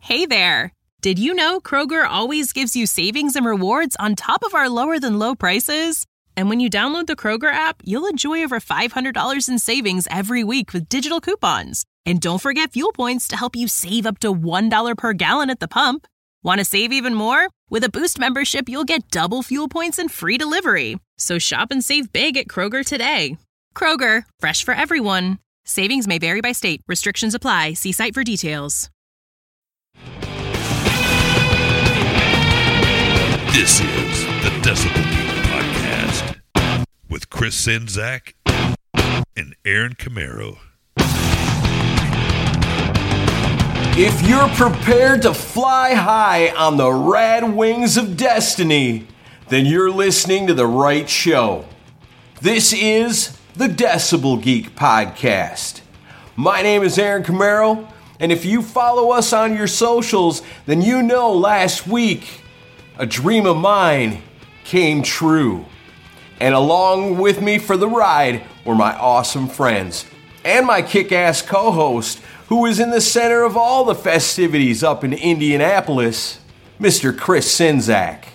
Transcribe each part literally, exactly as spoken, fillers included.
Hey there! Did you know Kroger always gives you savings and rewards on top of our lower-than-low prices? And when you download the Kroger app, you'll enjoy over five hundred dollars in savings every week with digital coupons. And don't forget fuel points to help you save up to one dollar per gallon at the pump. Want to save even more? With a Boost membership, you'll get double fuel points and free delivery. So shop and save big at Kroger today. Kroger, fresh for everyone. Savings may vary by state. Restrictions apply. See site for details. This is the Decibel Geek Podcast with Chris Czynszak and Aaron Camaro. If you're prepared to fly high on the rad wings of destiny, then you're listening to the right show. This is the Decibel Geek Podcast. My name is Aaron Camaro, and if you follow us on your socials, then you know last week a dream of mine came true. And along with me for the ride were my awesome friends and my kick-ass co-host, who is in the center of all the festivities up in Indianapolis, Mister Chris Czynszak.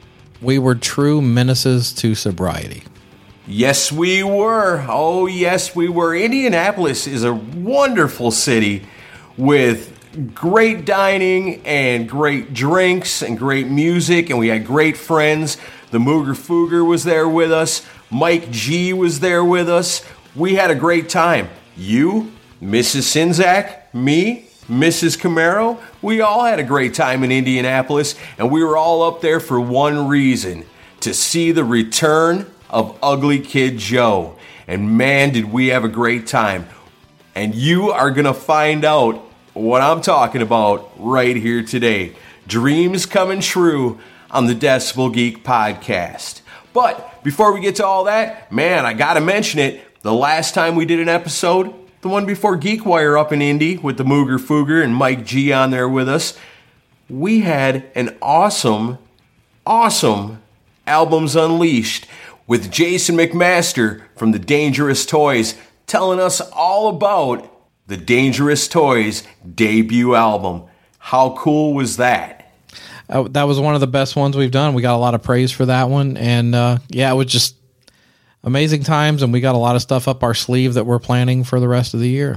We were true menaces to sobriety. Yes, we were. Oh, yes, we were. Indianapolis is a wonderful city with great dining and great drinks and great music, and we had great friends. The Mooger Fooger was there with us. Mike G was there with us. We had a great time. You, Missus Czynszak, me, Missus Camaro, we all had a great time in Indianapolis, and we were all up there for one reason, to see the return of Ugly Kid Joe. And man, did we have a great time. And you are going to find out what I'm talking about right here today. Dreams coming true on the Decibel Geek Podcast. But before we get to all that, man, I gotta mention it. The last time we did an episode, the one before GeekWire up in Indy with the Mooger Fooger and Mike G on there with us, we had an awesome, awesome Albums Unleashed with Jason McMaster from the Dangerous Toys telling us all about the Dangerous Toys debut album. How cool was that? Uh, that was one of the best ones we've done. We got a lot of praise for that one. And uh, yeah, it was just amazing times. And we got a lot of stuff up our sleeve that we're planning for the rest of the year.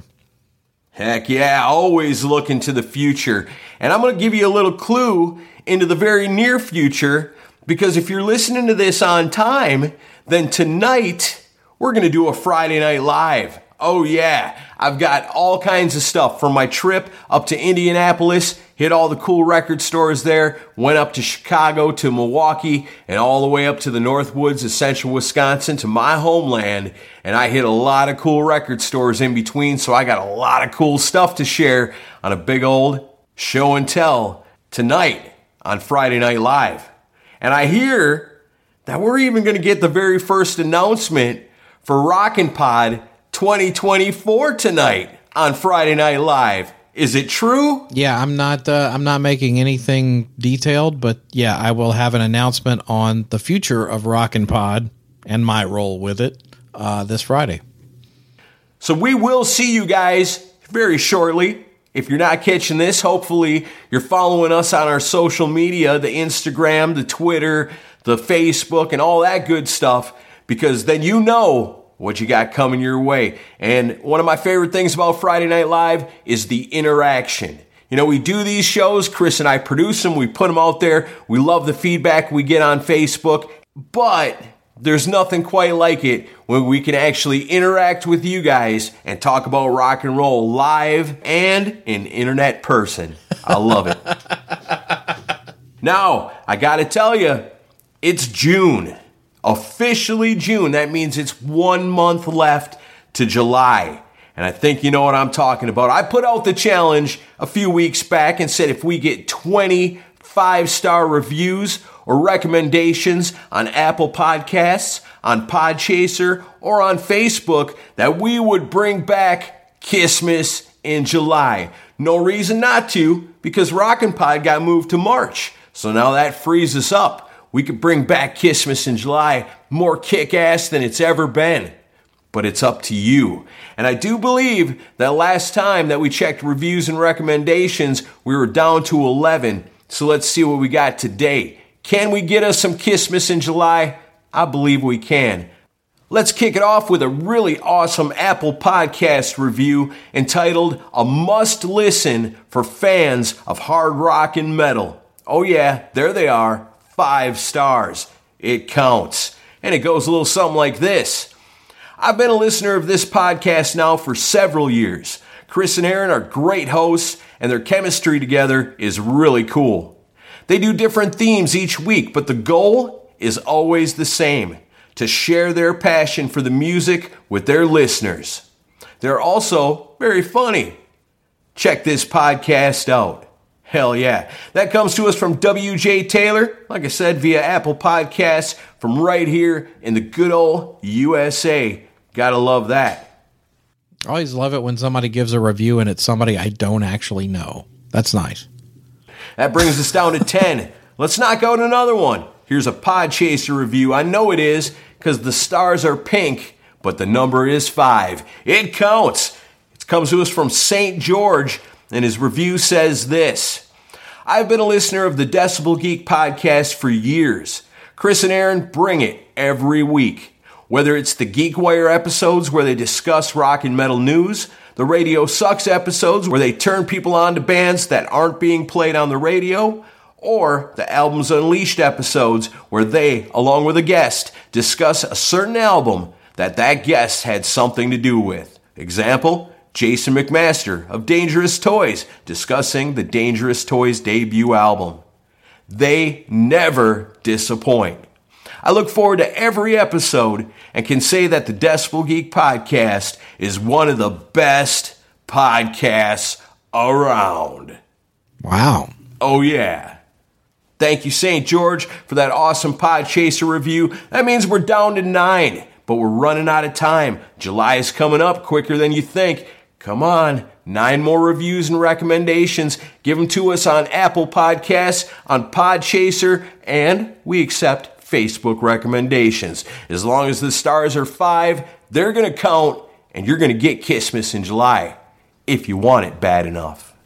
Heck yeah, always looking to the future. And I'm going to give you a little clue into the very near future, because if you're listening to this on time, then tonight we're going to do a Friday Night Live. Oh yeah, I've got all kinds of stuff from my trip up to Indianapolis, hit all the cool record stores there, went up to Chicago, to Milwaukee, and all the way up to the Northwoods of central Wisconsin to my homeland, and I hit a lot of cool record stores in between, so I got a lot of cool stuff to share on a big old show and tell tonight on Friday Night Live. And I hear that we're even going to get the very first announcement for Rockin' Pod twenty twenty-four tonight on Friday Night Live. Is it true? Yeah, I'm not uh, I'm not making anything detailed, but yeah, I will have an announcement on the future of Rockin' Pod and my role with it uh, this Friday. So we will see you guys very shortly. If you're not catching this, hopefully you're following us on our social media, the Instagram, the Twitter, the Facebook, and all that good stuff, because then you know what you got coming your way. And one of my favorite things about Friday Night Live is the interaction. You know, we do these shows, Chris and I produce them, we put them out there, we love the feedback we get on Facebook, but there's nothing quite like it when we can actually interact with you guys and talk about rock and roll live and in internet person. I love it. Now, I gotta tell you, it's June. Officially June. That means it's one month left to July. And I think you know what I'm talking about. I put out the challenge a few weeks back and said if we get twenty five-star reviews or recommendations on Apple Podcasts, on Podchaser, or on Facebook, that we would bring back Kissmas in July. No reason not to, because Rockin' Pod got moved to March. So now that frees us up. We could bring back Kissmas in July, more kick-ass than it's ever been. but it's up to you. And I do believe that last time that we checked reviews and recommendations, we were down to eleven. So let's see what we got today. Can we get us some Kissmas in July? I believe we can. Let's kick it off with a really awesome Apple Podcast review entitled A Must Listen for Fans of Hard Rock and Metal. Oh yeah, there they are. Five stars. It counts. And it goes a little something like this. I've been a listener of this podcast now for several years. Chris and Aaron are great hosts, and their chemistry together is really cool. They do different themes each week, but the goal is always the same, to share their passion for the music with their listeners. They're also very funny. Check this podcast out. Hell yeah. That comes to us from W J Taylor, like I said, via Apple Podcasts from right here in the good old U S A. Gotta love that. I always love it when somebody gives a review and it's somebody I don't actually know. That's nice. That brings us down to ten. Let's knock out another one. Here's a Podchaser review. I know it is because the stars are pink, but the number is five. It counts. It comes to us from Saint George, and his review says this. I've been a listener of the Decibel Geek podcast for years. Chris and Aaron bring it every week. Whether it's the GeekWire episodes where they discuss rock and metal news, the Radio Sucks episodes where they turn people on to bands that aren't being played on the radio, or the Albums Unleashed episodes where they, along with a guest, discuss a certain album that that guest had something to do with. Example, Jason McMaster of Dangerous Toys discussing the Dangerous Toys debut album. They never disappoint. I look forward to every episode and can say that the Decibel Geek podcast is one of the best podcasts around. Wow. Oh yeah. Thank you, Saint George, for that awesome Podchaser review. That means we're down to nine, but we're running out of time. July is coming up quicker than you think. Come on, nine more reviews and recommendations. Give them to us on Apple Podcasts, on Podchaser, and we accept Facebook recommendations. As long as the stars are five, they're going to count, and you're going to get Kissmas in July, if you want it bad enough.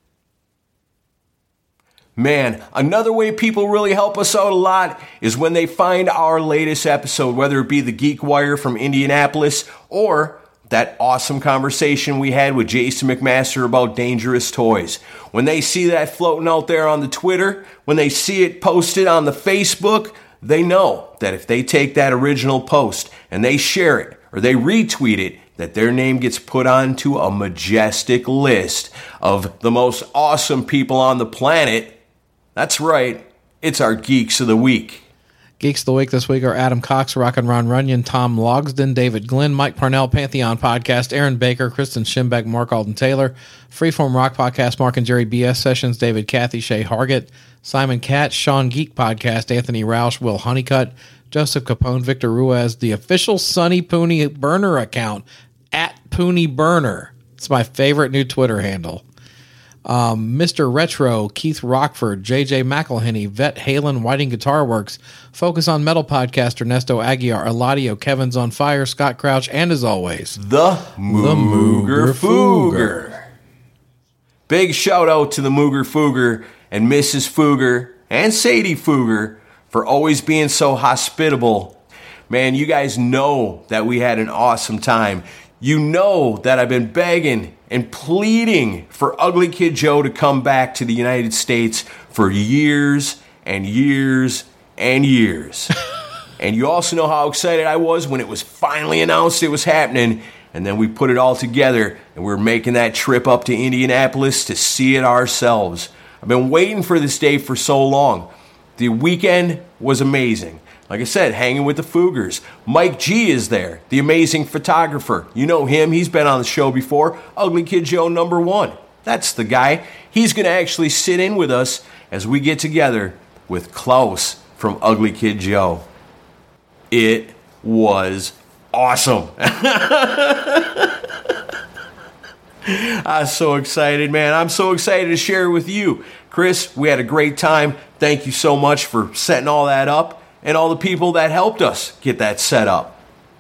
Man, another way people really help us out a lot is when they find our latest episode, whether it be the GeekWire from Indianapolis or that awesome conversation we had with Jason McMaster about Dangerous Toys. When they see that floating out there on the Twitter, when they see it posted on the Facebook, they know that if they take that original post and they share it or they retweet it, that their name gets put onto a majestic list of the most awesome people on the planet. That's right, it's our Geeks of the Week. Geeks of the Week this week are Adam Cox, Rock and Ron Runyon, Tom Logsden, David Glenn, Mike Parnell, Pantheon Podcast, Aaron Baker, Kristen Schimbeck, Mark Alden Taylor, Freeform Rock Podcast, Mark and Jerry B S Sessions, David Cathy, Shay Hargett, Simon Katz, Sean Geek Podcast, Anthony Roush, Will Honeycutt, Joseph Capone, Victor Ruiz, the official Sonny Pooney burner account, at Pooney Burner. It's my favorite new Twitter handle. Um, Mister Retro, Keith Rockford, J J McElhenney, Vet Halen, Whiting Guitar Works, Focus on Metal Podcast, Ernesto Aguiar, Eladio, Kevin's on Fire, Scott Crouch, and as always, the Mooger Fooger. Big shout out to the Mooger Fooger and Missus Fooger and Sadie Fooger for always being so hospitable. Man, you guys know that we had an awesome time. You know that I've been begging and pleading for Ugly Kid Joe to come back to the United States for years and years and years. And you also know how excited I was when it was finally announced it was happening. And then we put it all together and we're making that trip up to Indianapolis to see it ourselves. I've been waiting for this day for so long. The weekend was amazing. Like I said, hanging with the Foogers. Mike G is there, the amazing photographer. You know him. He's been on the show before. Ugly Kid Joe number one. That's the guy. He's going to actually sit in with us as we get together with Klaus from Ugly Kid Joe. It was awesome. I'm so excited, man. I'm so excited to share it with you. Chris, we had a great time. Thank you so much for setting all that up and all the people that helped us get that set up.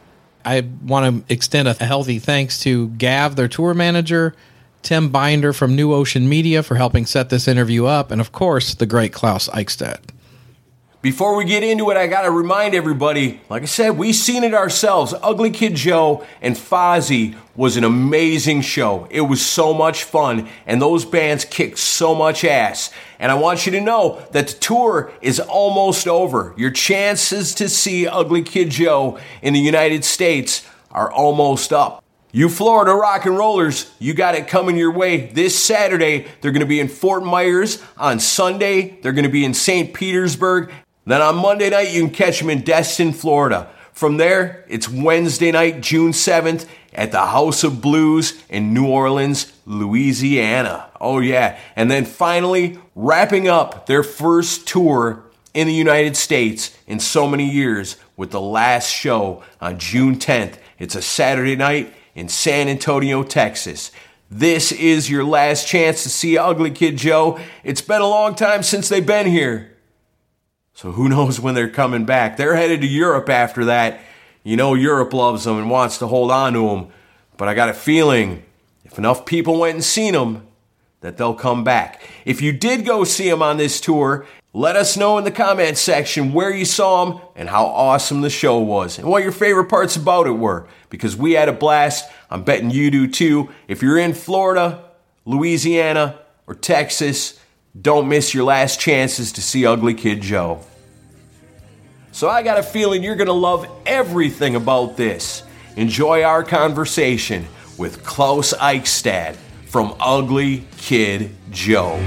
I want to extend a healthy thanks to Gav, their tour manager, Tim Binder from New Ocean Media for helping set this interview up, and of course, the great Klaus Eichstadt. Before we get into it, I got to remind everybody, like I said, we seen it ourselves. Ugly Kid Joe and Fozzy was an amazing show. It was so much fun, and those bands kicked so much ass. And I want you to know that the tour is almost over. Your chances to see Ugly Kid Joe in the United States are almost up. You Florida rock and rollers, you got it coming your way this Saturday. They're going to be in Fort Myers. On Sunday, they're going to be in Saint Petersburg. Then on Monday night, you can catch them in Destin, Florida. From there, it's Wednesday night, June seventh, at the House of Blues in New Orleans, Louisiana. Oh yeah. And then finally, wrapping up their first tour in the United States in so many years with the last show on June tenth. It's a Saturday night in San Antonio, Texas. This is your last chance to see Ugly Kid Joe. It's been a long time since they've been here. So who knows when they're coming back. They're headed to Europe after that. You know Europe loves them and wants to hold on to them. But I got a feeling if enough people went and seen them, that they'll come back. If you did go see them on this tour, let us know in the comments section where you saw them and how awesome the show was and what your favorite parts about it were, because we had a blast. I'm betting you do too. If you're in Florida, Louisiana, or Texas, don't miss your last chances to see Ugly Kid Joe. So I got a feeling you're going to love everything about this. Enjoy our conversation with Klaus Eichstadt from Ugly Kid Joe.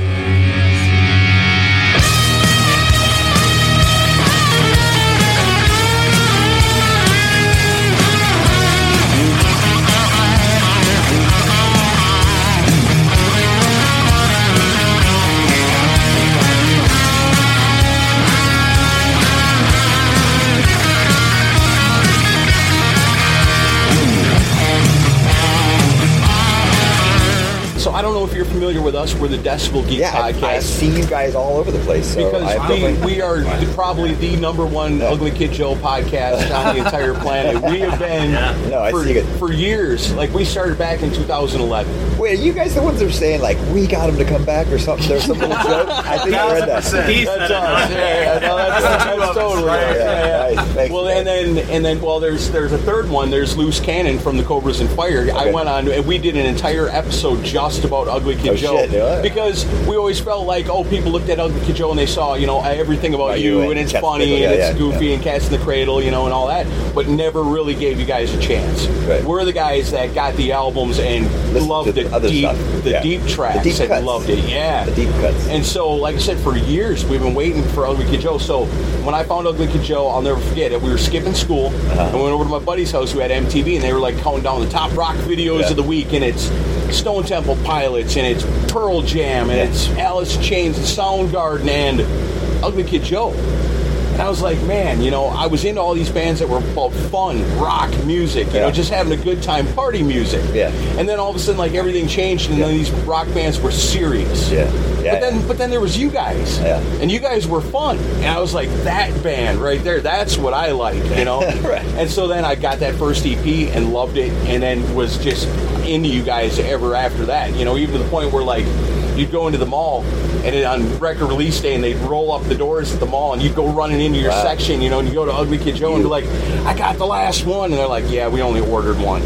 I don't know if you're familiar with us. We're the Decibel Geek yeah, podcast. I see you guys all over the place. So because we, we are probably the number one yeah. Ugly Kid Joe podcast on the entire planet. We have been no, I for, see it. for years. Like, we started back in two thousand eleven. Wait, are you guys the ones that are saying, like, we got him to come back or something? There's some little joke? I think I read that. That's us. Yeah, yeah, no, that's, that's totally right. Yeah, yeah. Nice. Well, and then, and then, well, there's there's a third one. There's Loose Cannon from the Cobras and Fire. Okay. I went on, and we did an entire episode just about Ugly Kid oh, Joe. Shit, yeah. Because we always felt like, oh, people looked at Ugly Kid Joe and they saw, you know, everything about, about you, you and, and it's funny Cradle, and yeah, it's yeah, goofy yeah. and Cats in the Cradle, you know, and all that, but never really gave you guys a chance. Right. We're the guys that got the albums and Listen loved the, the deep, stuff. the yeah. deep tracks the deep and cuts. loved it. Yeah, the deep cuts. And so, like I said, for years we've been waiting for Ugly Kid Joe. So when I found Ugly Kid Joe, I'll never forget it. We were skipping school uh-huh. and went over to my buddy's house who had M T V, and they were like counting down the top rock videos yeah. of the week, and it's Stone Temple Pilots, and it's Pearl Jam, and yeah. it's Alice in Chains, and Soundgarden, and Ugly Kid Joe. And I was like, man, you know, I was into all these bands that were about fun, rock music, you yeah. know, just having a good time, party music. Yeah. And then all of a sudden, like, everything changed, and yeah. then these rock bands were serious. Yeah. Yeah, but then, yeah. but then there was you guys, yeah. and you guys were fun. And I was like, that band right there, that's what I like, you know. Right. And so then I got that first E P and loved it, and then was just into you guys ever after that. You know, even to the point where, like, you'd go into the mall, and it, on record release day, and they'd roll up the doors at the mall, and you'd go running into your wow. section, you know, and you go to Ugly Kid Joe and be like, I got the last one. And they're like, yeah, we only ordered one.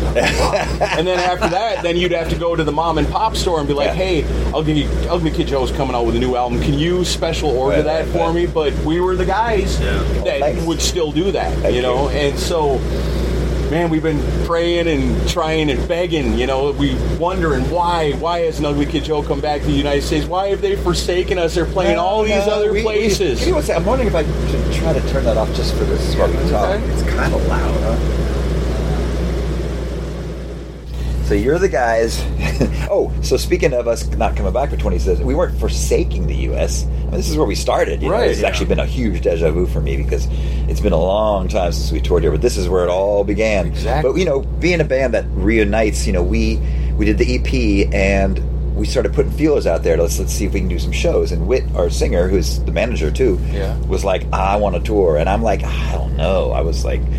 And then after that, then you'd have to go to the mom and pop store and be like, yeah. hey, Ugly, Ugly Kid Joe's coming out with a new album. Can you special order right, that right, for right. me? But we were the guys yeah. that well, would still do that, Thank you know? You. And so, man, we've been praying and trying and begging, you know, we wondering why, why has an Ugly Kid Joe come back to the United States? Why have they forsaken us? They're playing all these uh, other we, places. We, you know what's, I'm wondering if I should try to turn that off just for this while we talk. Okay. It's kind of loud, huh? So you're the guys. Oh, so speaking of us not coming back for twenty years, we weren't forsaking the U S. I mean, this is where we started. You right. know, it's yeah. actually been a huge deja vu for me because it's been a long time since we toured here, but this is where it all began. Exactly. But, you know, being a band that reunites, you know, we we did the E P and we started putting feelers out there. Let's let's see if we can do some shows. And Whit, our singer, who's the manager too, yeah. was like, I want to tour. And I'm like, I don't know. I was like,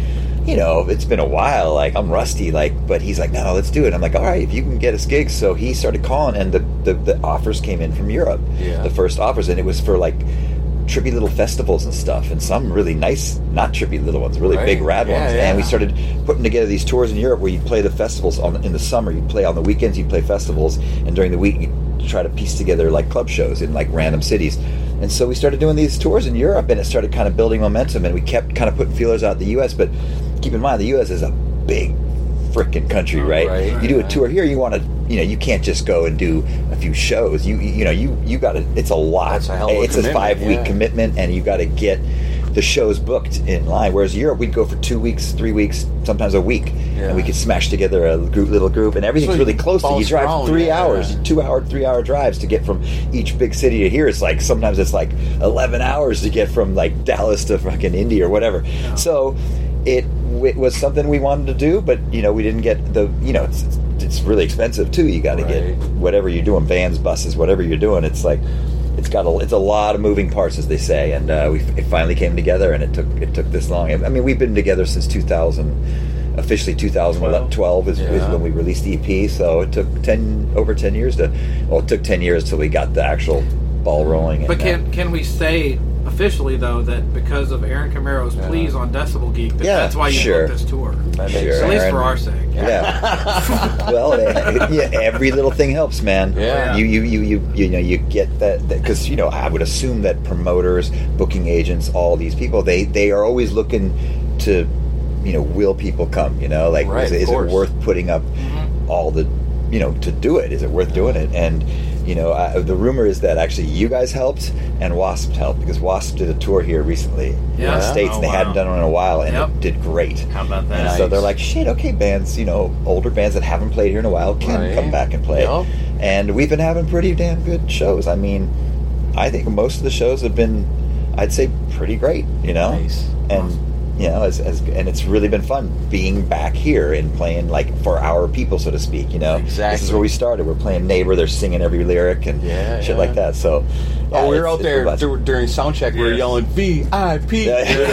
you know, it's been a while. Like, I'm rusty. Like, but he's like, no, let's do it. I'm like, all right, if you can get us gigs. So he started calling, and the the, the offers came in from Europe. Yeah. The first offers, and it was for like trippy little festivals and stuff, and some really nice, not trippy little ones, really Right. big rad Yeah, ones. yeah. And we started putting together these tours in Europe where you'd play the festivals on in the summer. You'd play on the weekends. You'd play festivals, and during the week you'd try to piece together like club shows in like random cities. And so we started doing these tours in Europe, and it started kind of building momentum. And we kept kind of putting feelers out in the U S. But keep in mind, the U S is a big freaking country, right? Right. You do a tour here, you want to, you know, you can't just go and do a few shows. You you know, you you got to. It's a lot. That's a hell of a it's a commitment, five week yeah. commitment, and you got to get the shows booked in line. Whereas Europe, we'd go for two weeks, three weeks, sometimes a week, Yeah. and we could smash together a group, little group, and everything's So really you close. To you. you bounce drive around, three yeah, hours, yeah. two hour, three hour drives to get from each big city to here. It's like sometimes it's like eleven hours to get from like Dallas to fucking Indy or whatever. So it, it was something we wanted to do, but you know, we didn't get the, you know, it's, it's, it's really expensive too. You got to Right. get whatever you're doing, vans, buses, whatever you're doing. It's like, it's got a, it's a lot of moving parts, as they say, and uh, we it finally came together, and it took it took this long. I mean, we've been together since two thousand, officially two thousand twelve is, is Yeah. when we released the E P. So it took ten over ten years to, well, it took ten years till we got the actual ball rolling. And, But can uh, can we say officially though that because of Aaron Camaro's pleas on Decibel Geek, that Yeah, that's why you sure. booked this tour? That makes Sure. sense. At least Aaron- for our sake. Yeah. Well, eh, yeah, every little thing helps, man. Yeah. You you you you you know you get that because you know I would assume that promoters, booking agents, all these people they they are always looking to you know will people come. You know, like Right, is, of is it course. worth putting up all the you know to do it? Is it worth doing it? And you know, I, the rumor is that actually you guys helped and Wasp helped because Wasp did a tour here recently in Yeah. the States Oh, and they wow. hadn't done one in a while and Yep. it did great. How about that? And so they're like, shit, okay, bands, you know, older bands that haven't played here in a while can Right. come back and play. Yep. And we've been having pretty damn good shows. I mean, I think most of the shows have been, I'd say, pretty great, you know? Nice. And, you know, as, as and it's really been fun being back here and playing, like, for our people, so to speak, you know? This is Exactly. where we started. We're playing Neighbor, they're singing every lyric and Yeah, shit yeah. like that. So, Oh, yeah, we were it's- out it's there robust. dur- during sound check. We were Yes. yelling V I P.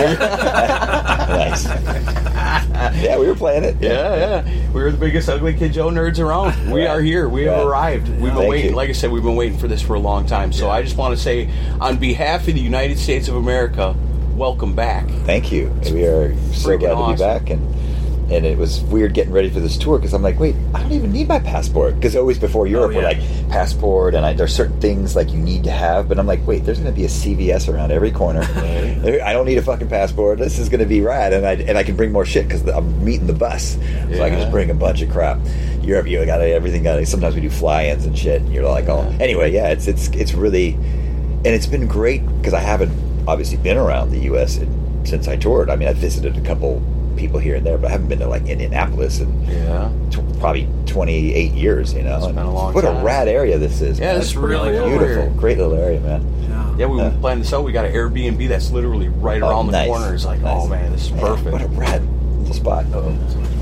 Nice. Yeah, we were playing it. Yeah, yeah. We were the biggest Ugly Kid Joe nerds around. We Yeah. are here. We have Yeah. arrived. We've been Thank waiting. you. Like I said, we've been waiting for this for a long time. So Yeah. I just want to say, on behalf of the United States of America, welcome back. Thank you. We are so freaking glad to awesome. be back, and and it was weird getting ready for this tour because I'm like, wait, I don't even need my passport because always before Europe yeah. we're like passport, and I, there's certain things like you need to have, but I'm like, wait, there's going to be a C V S around every corner. I don't need a fucking passport. This is going to be rad, and I and I can bring more shit because I'm meeting the bus, so I can Yeah. just bring a bunch of crap. Europe, you got everything. Got sometimes we do fly-ins and shit. And you're like, oh, anyway, yeah, it's it's it's really, and it's been great because I haven't obviously been around the U S in, since I toured. I mean, I visited a couple people here and there, but I haven't been to like Indianapolis in Yeah. tw- probably twenty-eight years. You know, It's been a long what time. a rad area this is. Yeah, man. this is really really cool beautiful, here. great little area, man. Yeah. Yeah, we Uh, planned this out. We got an Airbnb that's literally right Oh, around the nice. corner. It's like, Nice. oh man, this is Man, perfect. what a rad little spot. Oh.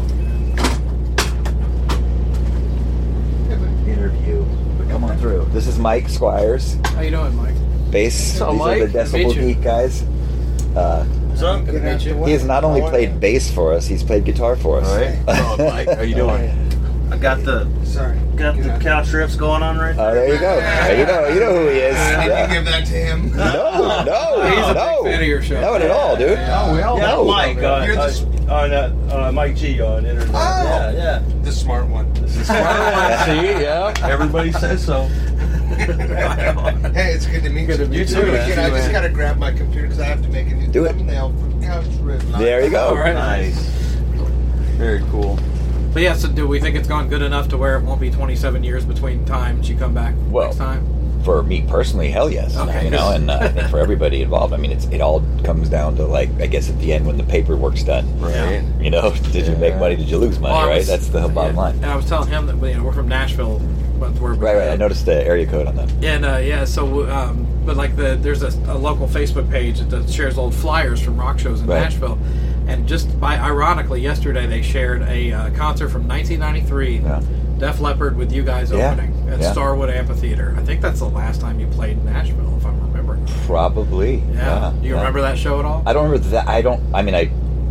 Interview, but come on through. This is Mike Squires, How you doing, Mike? bass. up, These Mike? are the Good to meet Decibel you. Geek guys. Uh, So, Good to meet you. he has not only played bass for us, he's played guitar for us. All right. Oh, Mike, how you doing? I got the Sorry. got the couch riffs going on right Oh, there. there you go. There you know. You know who he is. I Yeah. can give that to him. No, no, He's a no. big fan of your show. Not at all, dude. Oh, we all Yeah, No. Mike on, You're the- uh, on uh, uh, Mike G on internet. Oh. Yeah, yeah. The smart one. See, yeah, everybody says so. Hey, it's good to meet Good you. to meet you too, Again, man. I just gotta grab my computer because I have to make a new Do it. thumbnail for Couch Riff. There you go. All right. Nice. Very cool. But yeah, so do we think it's gone good enough to where it won't be twenty-seven years between times you come back Well, next time? For me personally, hell yes. Okay. You know, and uh, I think for everybody involved, I mean, it's it all comes down to like, I guess at the end when the paperwork's done. Right. You know, did you make Yeah. money? Did you lose money? Well, I right. was- That's the bottom yeah, line. And I was telling him that you know we're from Nashville, but we're Right, right. I noticed the area code on that. And uh, yeah, so um, but like the there's a, a local Facebook page that shares old flyers from rock shows in Right. Nashville, and just by ironically yesterday they shared a uh, concert from nineteen ninety-three, Yeah. Def Leppard with you guys Yeah. opening at Yeah. Starwood Amphitheater. I think that's the last time you played in Nashville, if I'm remembering. Probably. Yeah. Yeah. Do you yeah. remember that show at all? I don't remember that. I don't. I mean, I there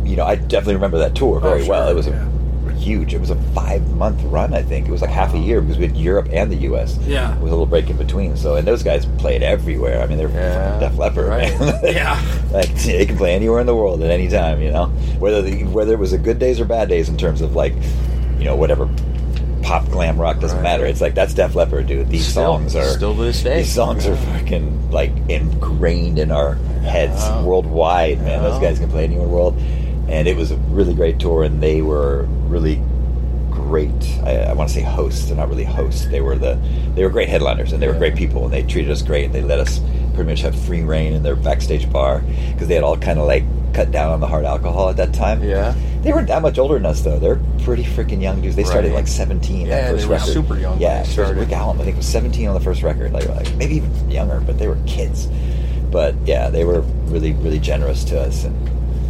you know, I definitely remember that tour very Oh, sure, well. It was a yeah. huge. It was a five month run, I think. It was like half a year because we had Europe and the U S. Yeah. With a little break in between. So, and those guys played everywhere. I mean, they're Yeah, Def Leppard, right. man. Yeah. Like they can play anywhere in the world at any time. You know, whether the, whether it was a good days or bad days in terms of like, you know, whatever. Pop glam rock doesn't Right. matter. It's like that's Def Leppard, dude. These Still- songs are still to this day. These songs are fucking like ingrained in our heads Yeah. worldwide, man. Those Yeah. guys can play anywhere in the world, and it was a really great tour. And they were really great. I, I want to say hosts. They're not really hosts. They were the they were great headliners, and they were Yeah. great people, and they treated us great. And they let us pretty much have free reign in their backstage bar because they had all kind of like cut down on the hard alcohol at that time. Yeah. They weren't that much older than us, though. They're pretty freaking young dudes. They started Right. like seventeen. Yeah, that first they were record. super young when Yeah, they first started. Rick Allen, I think, was seventeen on the first record. Like, like maybe even younger, but they were kids. But yeah, they were really, really generous to us. And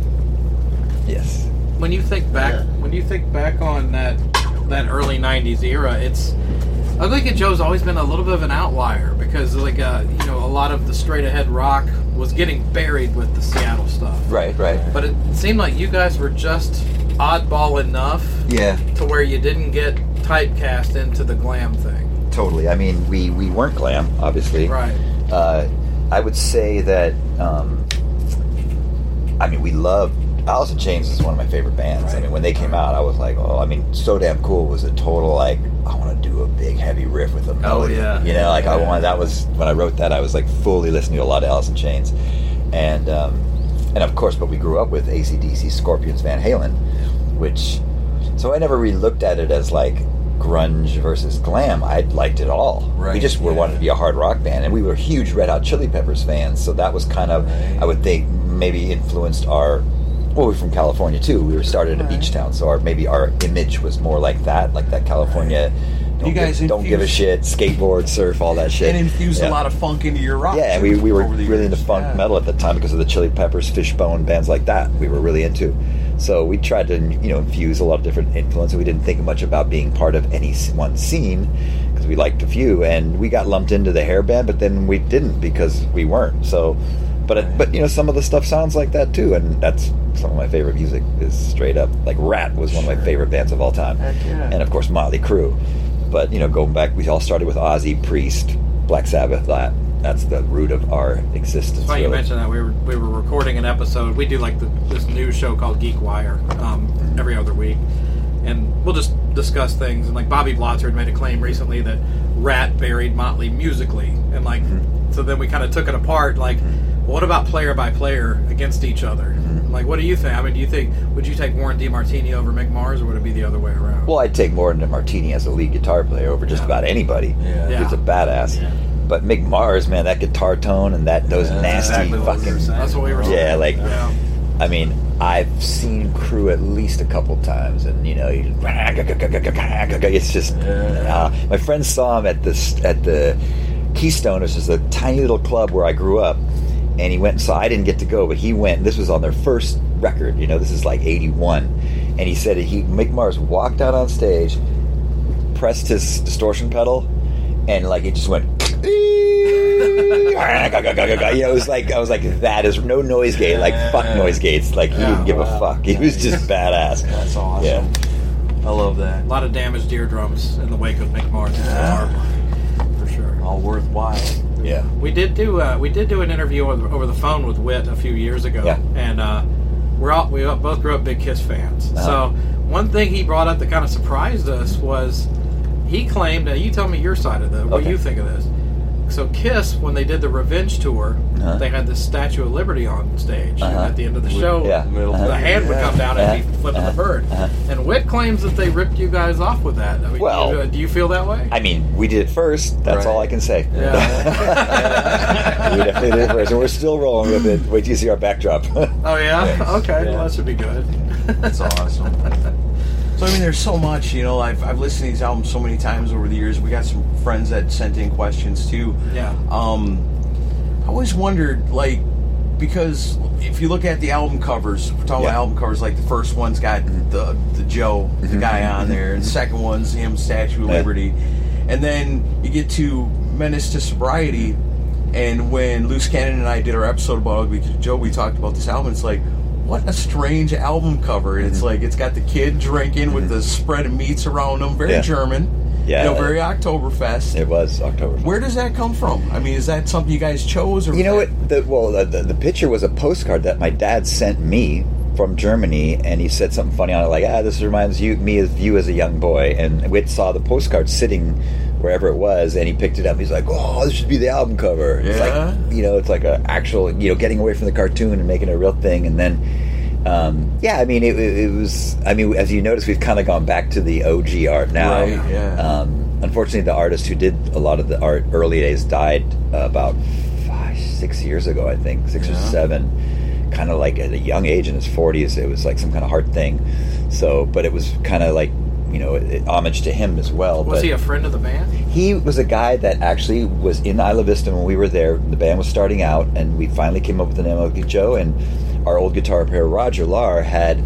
yes, When you think back, when you think back on that that early nineties era, it's I think that Joe's always been a little bit of an outlier because like uh, you know a lot of the straight ahead rock was getting buried with the Seattle stuff. right, right. But it seemed like you guys were just oddball enough Yeah, to where you didn't get typecast into the glam thing. totally. I mean, we we weren't glam, obviously. Right. Uh, I would say that. Um, I mean, we loved. Alice in Chains is one of my favorite bands. I mean, when they came out, I was like, oh, I mean, So Damn Cool was a total, like, I want to do a big, heavy riff with a melody. yeah. You know, like, I wanted, that was, when I wrote that, I was, like, fully listening to a lot of Alice in Chains. And, um, and of course, but we grew up with A C D C, Scorpions, Van Halen, which, so I never really looked at it as, like, grunge versus glam. I liked it all. We Right, just were yeah. wanted to be a hard rock band, and we were huge Red Hot Chili Peppers fans, so that was kind of, Right. I would think, maybe influenced our. Well, we're from California too. We were started in a beach town, so our maybe our image was more like that, like that California. Don't, You guys give, don't give a infused- shit, skateboard, surf, all that shit, And infused Yeah. a lot of funk into your rock. Yeah, and too, we, we were over the really into years. funk Yeah. metal at the time because of the Chili Peppers, Fishbone, bands like that. We were really into. So we tried to, you know, infuse a lot of different influences. We didn't think much about being part of any s- one scene because we liked a few, and we got lumped into the hair band, but then we didn't because we weren't. So, but it, but you know, some of the stuff sounds like that too, and that's some of my favorite music. Is straight up like Rat was one of my favorite bands of all time, Heck yeah. and of course Motley Crue. But you know, going back, we all started with Ozzy, Priest, Black Sabbath. That that's the root of our existence. That's why you really. mentioned that we were we were recording an episode. We do like the, this news show called Geek Wire um, every other week, and we'll just discuss things. And like Bobby Blotzer had made a claim recently that Rat buried Motley musically, and like Mm-hmm. so then we kind of took it apart. Like, what about player by player against each other? Mm-hmm. Like, what do you think? I mean, do you think would you take Warren DeMartini over Mick Mars, or would it be the other way around? Well, I'd take Morton and Martini as a lead guitar player over just Yeah. about anybody. Yeah. Yeah. He's a badass. Yeah. But Mick Mars, man, that guitar tone and that those Yeah, nasty exactly what we were fucking. saying. That's what we were saying. Yeah, like Yeah. I mean, I've seen Crew at least a couple times, and you know, you it's just. Uh, my friend saw him at this at the Keystone, which is a tiny little club where I grew up, and he went and saw. I didn't get to go, but he went. This was on their first record. You know, this is like eighty-one, and he said he Mick Mars walked out on stage, pressed his distortion pedal, and like it just went. You know, it was like I was like that is no noise gate, like fuck noise gates. Like he Yeah, didn't give wow. a fuck. He was just badass. That's awesome. Yeah. I love that. A lot of damaged eardrums in the wake of Mick Mars' guitar playing, for sure. All worthwhile. Yeah. We did do uh, we did do an interview over, over the phone with Whit a few years ago, Yeah. and uh, we're all we all both grew up big Kiss fans. Uh-huh. So one thing he brought up that kind of surprised us was he claimed. Now you tell me your side of the what Okay. you think of this. So Kiss, when they did the Revenge tour, Uh-huh. they had the Statue of Liberty on stage, and Uh-huh. at the end of the show, Yeah. Middle Uh-huh. the hand would come down and Uh-huh. be flipping the Uh-huh. bird. Uh-huh. And Whit claims that they ripped you guys off with that. I mean, Well- do you, do you feel that way? I mean, we did it first. That's Right. all I can say. Yeah. We definitely did it first, and we're still rolling with it. Wait till you see our backdrop. Oh yeah. Okay. Yeah. Well, that should be good. That's awesome. So I mean, there's so much. You know, I've I've listened to these albums so many times over the years. We got some friends that sent in questions too. Yeah. Um, I always wondered, like, because if you look at the album covers, we're talking Yeah. about album covers. Like the first one's got the the Joe, the guy on there, and the second one's him, Statue of Yeah. Liberty, and then you get to Menace to Sobriety. And when Loose Cannon and I did our episode about Ugly Joe, we talked about this album. It's like, what a strange album cover. It's Mm-hmm. like it's got the kid drinking with the spread of meats around him. Very Yeah. German. Yeah. You know, very Oktoberfest. It was October. Where does that come from? I mean, is that something you guys chose? Or You know what? The, well, the, the, the picture was a postcard that my dad sent me from Germany, and he said something funny on it, like, ah, this reminds you me of you as a young boy. And Whit saw the postcard sitting wherever it was, and he picked it up. He's like, oh, this should be the album cover. It's Yeah. like, you know, it's like a actual, you know, getting away from the cartoon and making it a real thing. And then, um, yeah, I mean, it, it, it was, I mean, as you notice, we've kind of gone back to the O G art now. Right, yeah. Um, unfortunately, the artist who did a lot of the art early days died uh, about five, six years ago, I think, six or Yeah. seven. Kind of like at a young age in his forties. It was like some kind of hard thing. So, but it was kind of like, you know, it, homage to him as well. Was but he a friend of the band? he was a guy that actually was in Isla Vista when we were there. The band was starting out, and we finally came up with the name of Joe. And our old guitar player Roger Lahr had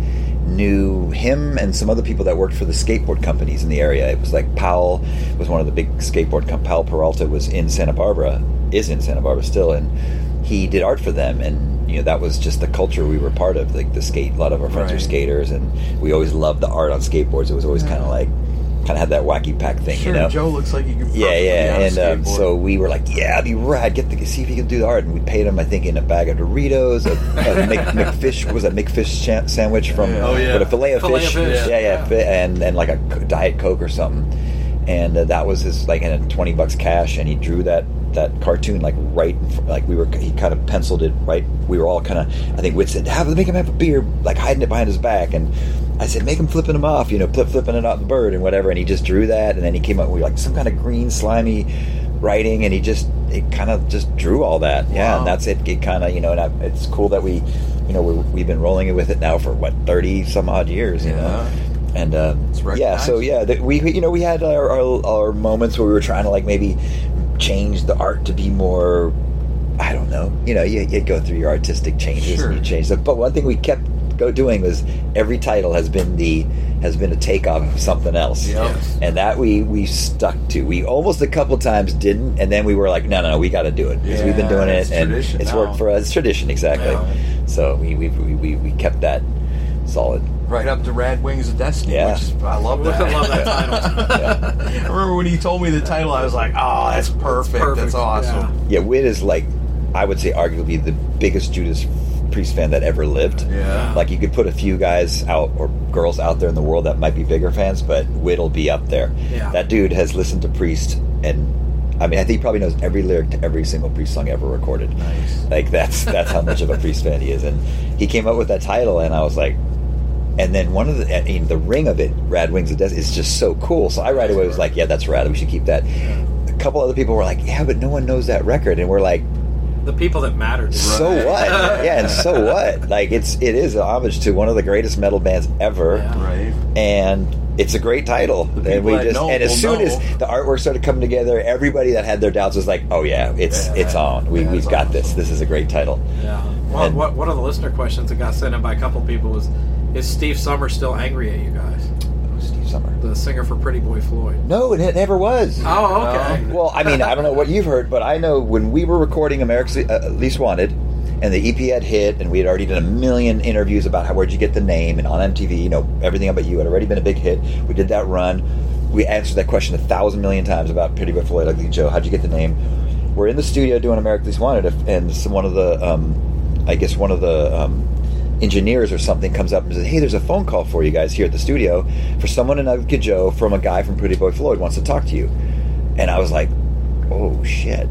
knew him and some other people that worked for the skateboard companies in the area. It was like Powell was one of the big skateboard companies. Powell Peralta was in Santa Barbara, is in Santa Barbara still, and he did art for them. And you know, that was just the culture we were part of. Like the skate, a lot of our friends Right. were skaters, and we always loved the art on skateboards. It was always kind of like, kind of had that wacky pack thing, Sure, you know. Joe looks like he could Yeah, perfectly yeah, be on a and um, skateboard. so we were like, yeah, it'd be rad. Get the see if he can do the art, and we paid him, I think, in a bag of Doritos, a, a Mc, McFish, what was that McFish cha- sandwich from, Yeah. Oh, yeah. what, a fillet of Filet fish, of fish, yeah, yeah, yeah. fi- and and like a c- Diet Coke or something, and uh, that was his like, and twenty bucks cash, and he drew that that cartoon like right, in fr- like we were, he kind of penciled it right. We were all kind of, I think Whit said, have make him have a beer, like hiding it behind his back, and I said, make him flipping him off, you know, flip, flipping it off the bird and whatever. And he just drew that, and then he came up with like some kind of green slimy writing, and he just, it kind of just drew all that. Yeah, Wow. and that's it. It kind of, you know, and I, it's cool that we, you know, we're, we've been rolling it with it now for what, thirty some odd years, you Yeah. know. And um, It's yeah, so recognized. yeah, that we, you know, we had our, our our moments where we were trying to like maybe change the art to be more, I don't know, you know, you, you go through your artistic changes Sure. and you change them. But one thing we kept go doing was every title has been the has been a takeoff of something else, Yep. and that we we stuck to. We almost a couple times didn't, and then we were like, no, no, no, we got to do it because we've been Yeah, doing it's it, and tradition it's now. worked for us. It's tradition, exactly. Yeah. So we we, we we we kept that solid. right up to Rad Wings of Destiny, Yeah. which is, I love that. I love that title. I remember when he told me the title, I was like, oh, that's perfect. perfect, That's awesome. Yeah, Whit is like, I would say, arguably the biggest Judas Priest fan that ever lived. Yeah. Like, you could put a few guys out or girls out there in the world that might be bigger fans, but Whit'll be up there. Yeah. That dude has listened to Priest, and I mean, I think he probably knows every lyric to every single Priest song ever recorded. Nice. Like, that's that's how much of a Priest fan he is. And he came up with that title, and I was like, and then one of the, I mean, the ring of it, Rad Wings of Destiny, is just so cool. So I right away was like, yeah, that's rad. We should keep that. A couple other people were like, yeah, but no one knows that record. And we're like, The people that mattered. so what? Yeah, and so what? Like, it's it is a homage to one of the greatest metal bands ever, Yeah. Right. and it's a great title. And people we that just know and as will soon know. as the artwork started coming together, everybody that had their doubts was like, oh yeah, it's Yeah. it's on. We Yeah, we've it's got awesome. this. This is a great title. Yeah. Well, And- what, one of the listener questions that got sent in by a couple people was, is Steve Summers still angry at you guys? Steve Summer. The singer for Pretty Boy Floyd. No, it never was. Oh, okay. Well, I mean, I don't know what you've heard, but I know when we were recording America's uh, Least Wanted, and the E P had hit, and we had already done a million interviews about how where'd you get the name, and on M T V, you know, everything about you had already been a big hit. We did that run. We answered that question a thousand million times about Pretty Boy Floyd, Ugly Joe. How'd you get the name? We're in the studio doing America's Least Wanted, and some, one of the, um, I guess one of the um, engineers or something comes up and says, hey, there's a phone call for you guys here at the studio for someone in Ugly Joe from a guy from Pretty Boy Floyd wants to talk to you. And I was like, oh shit,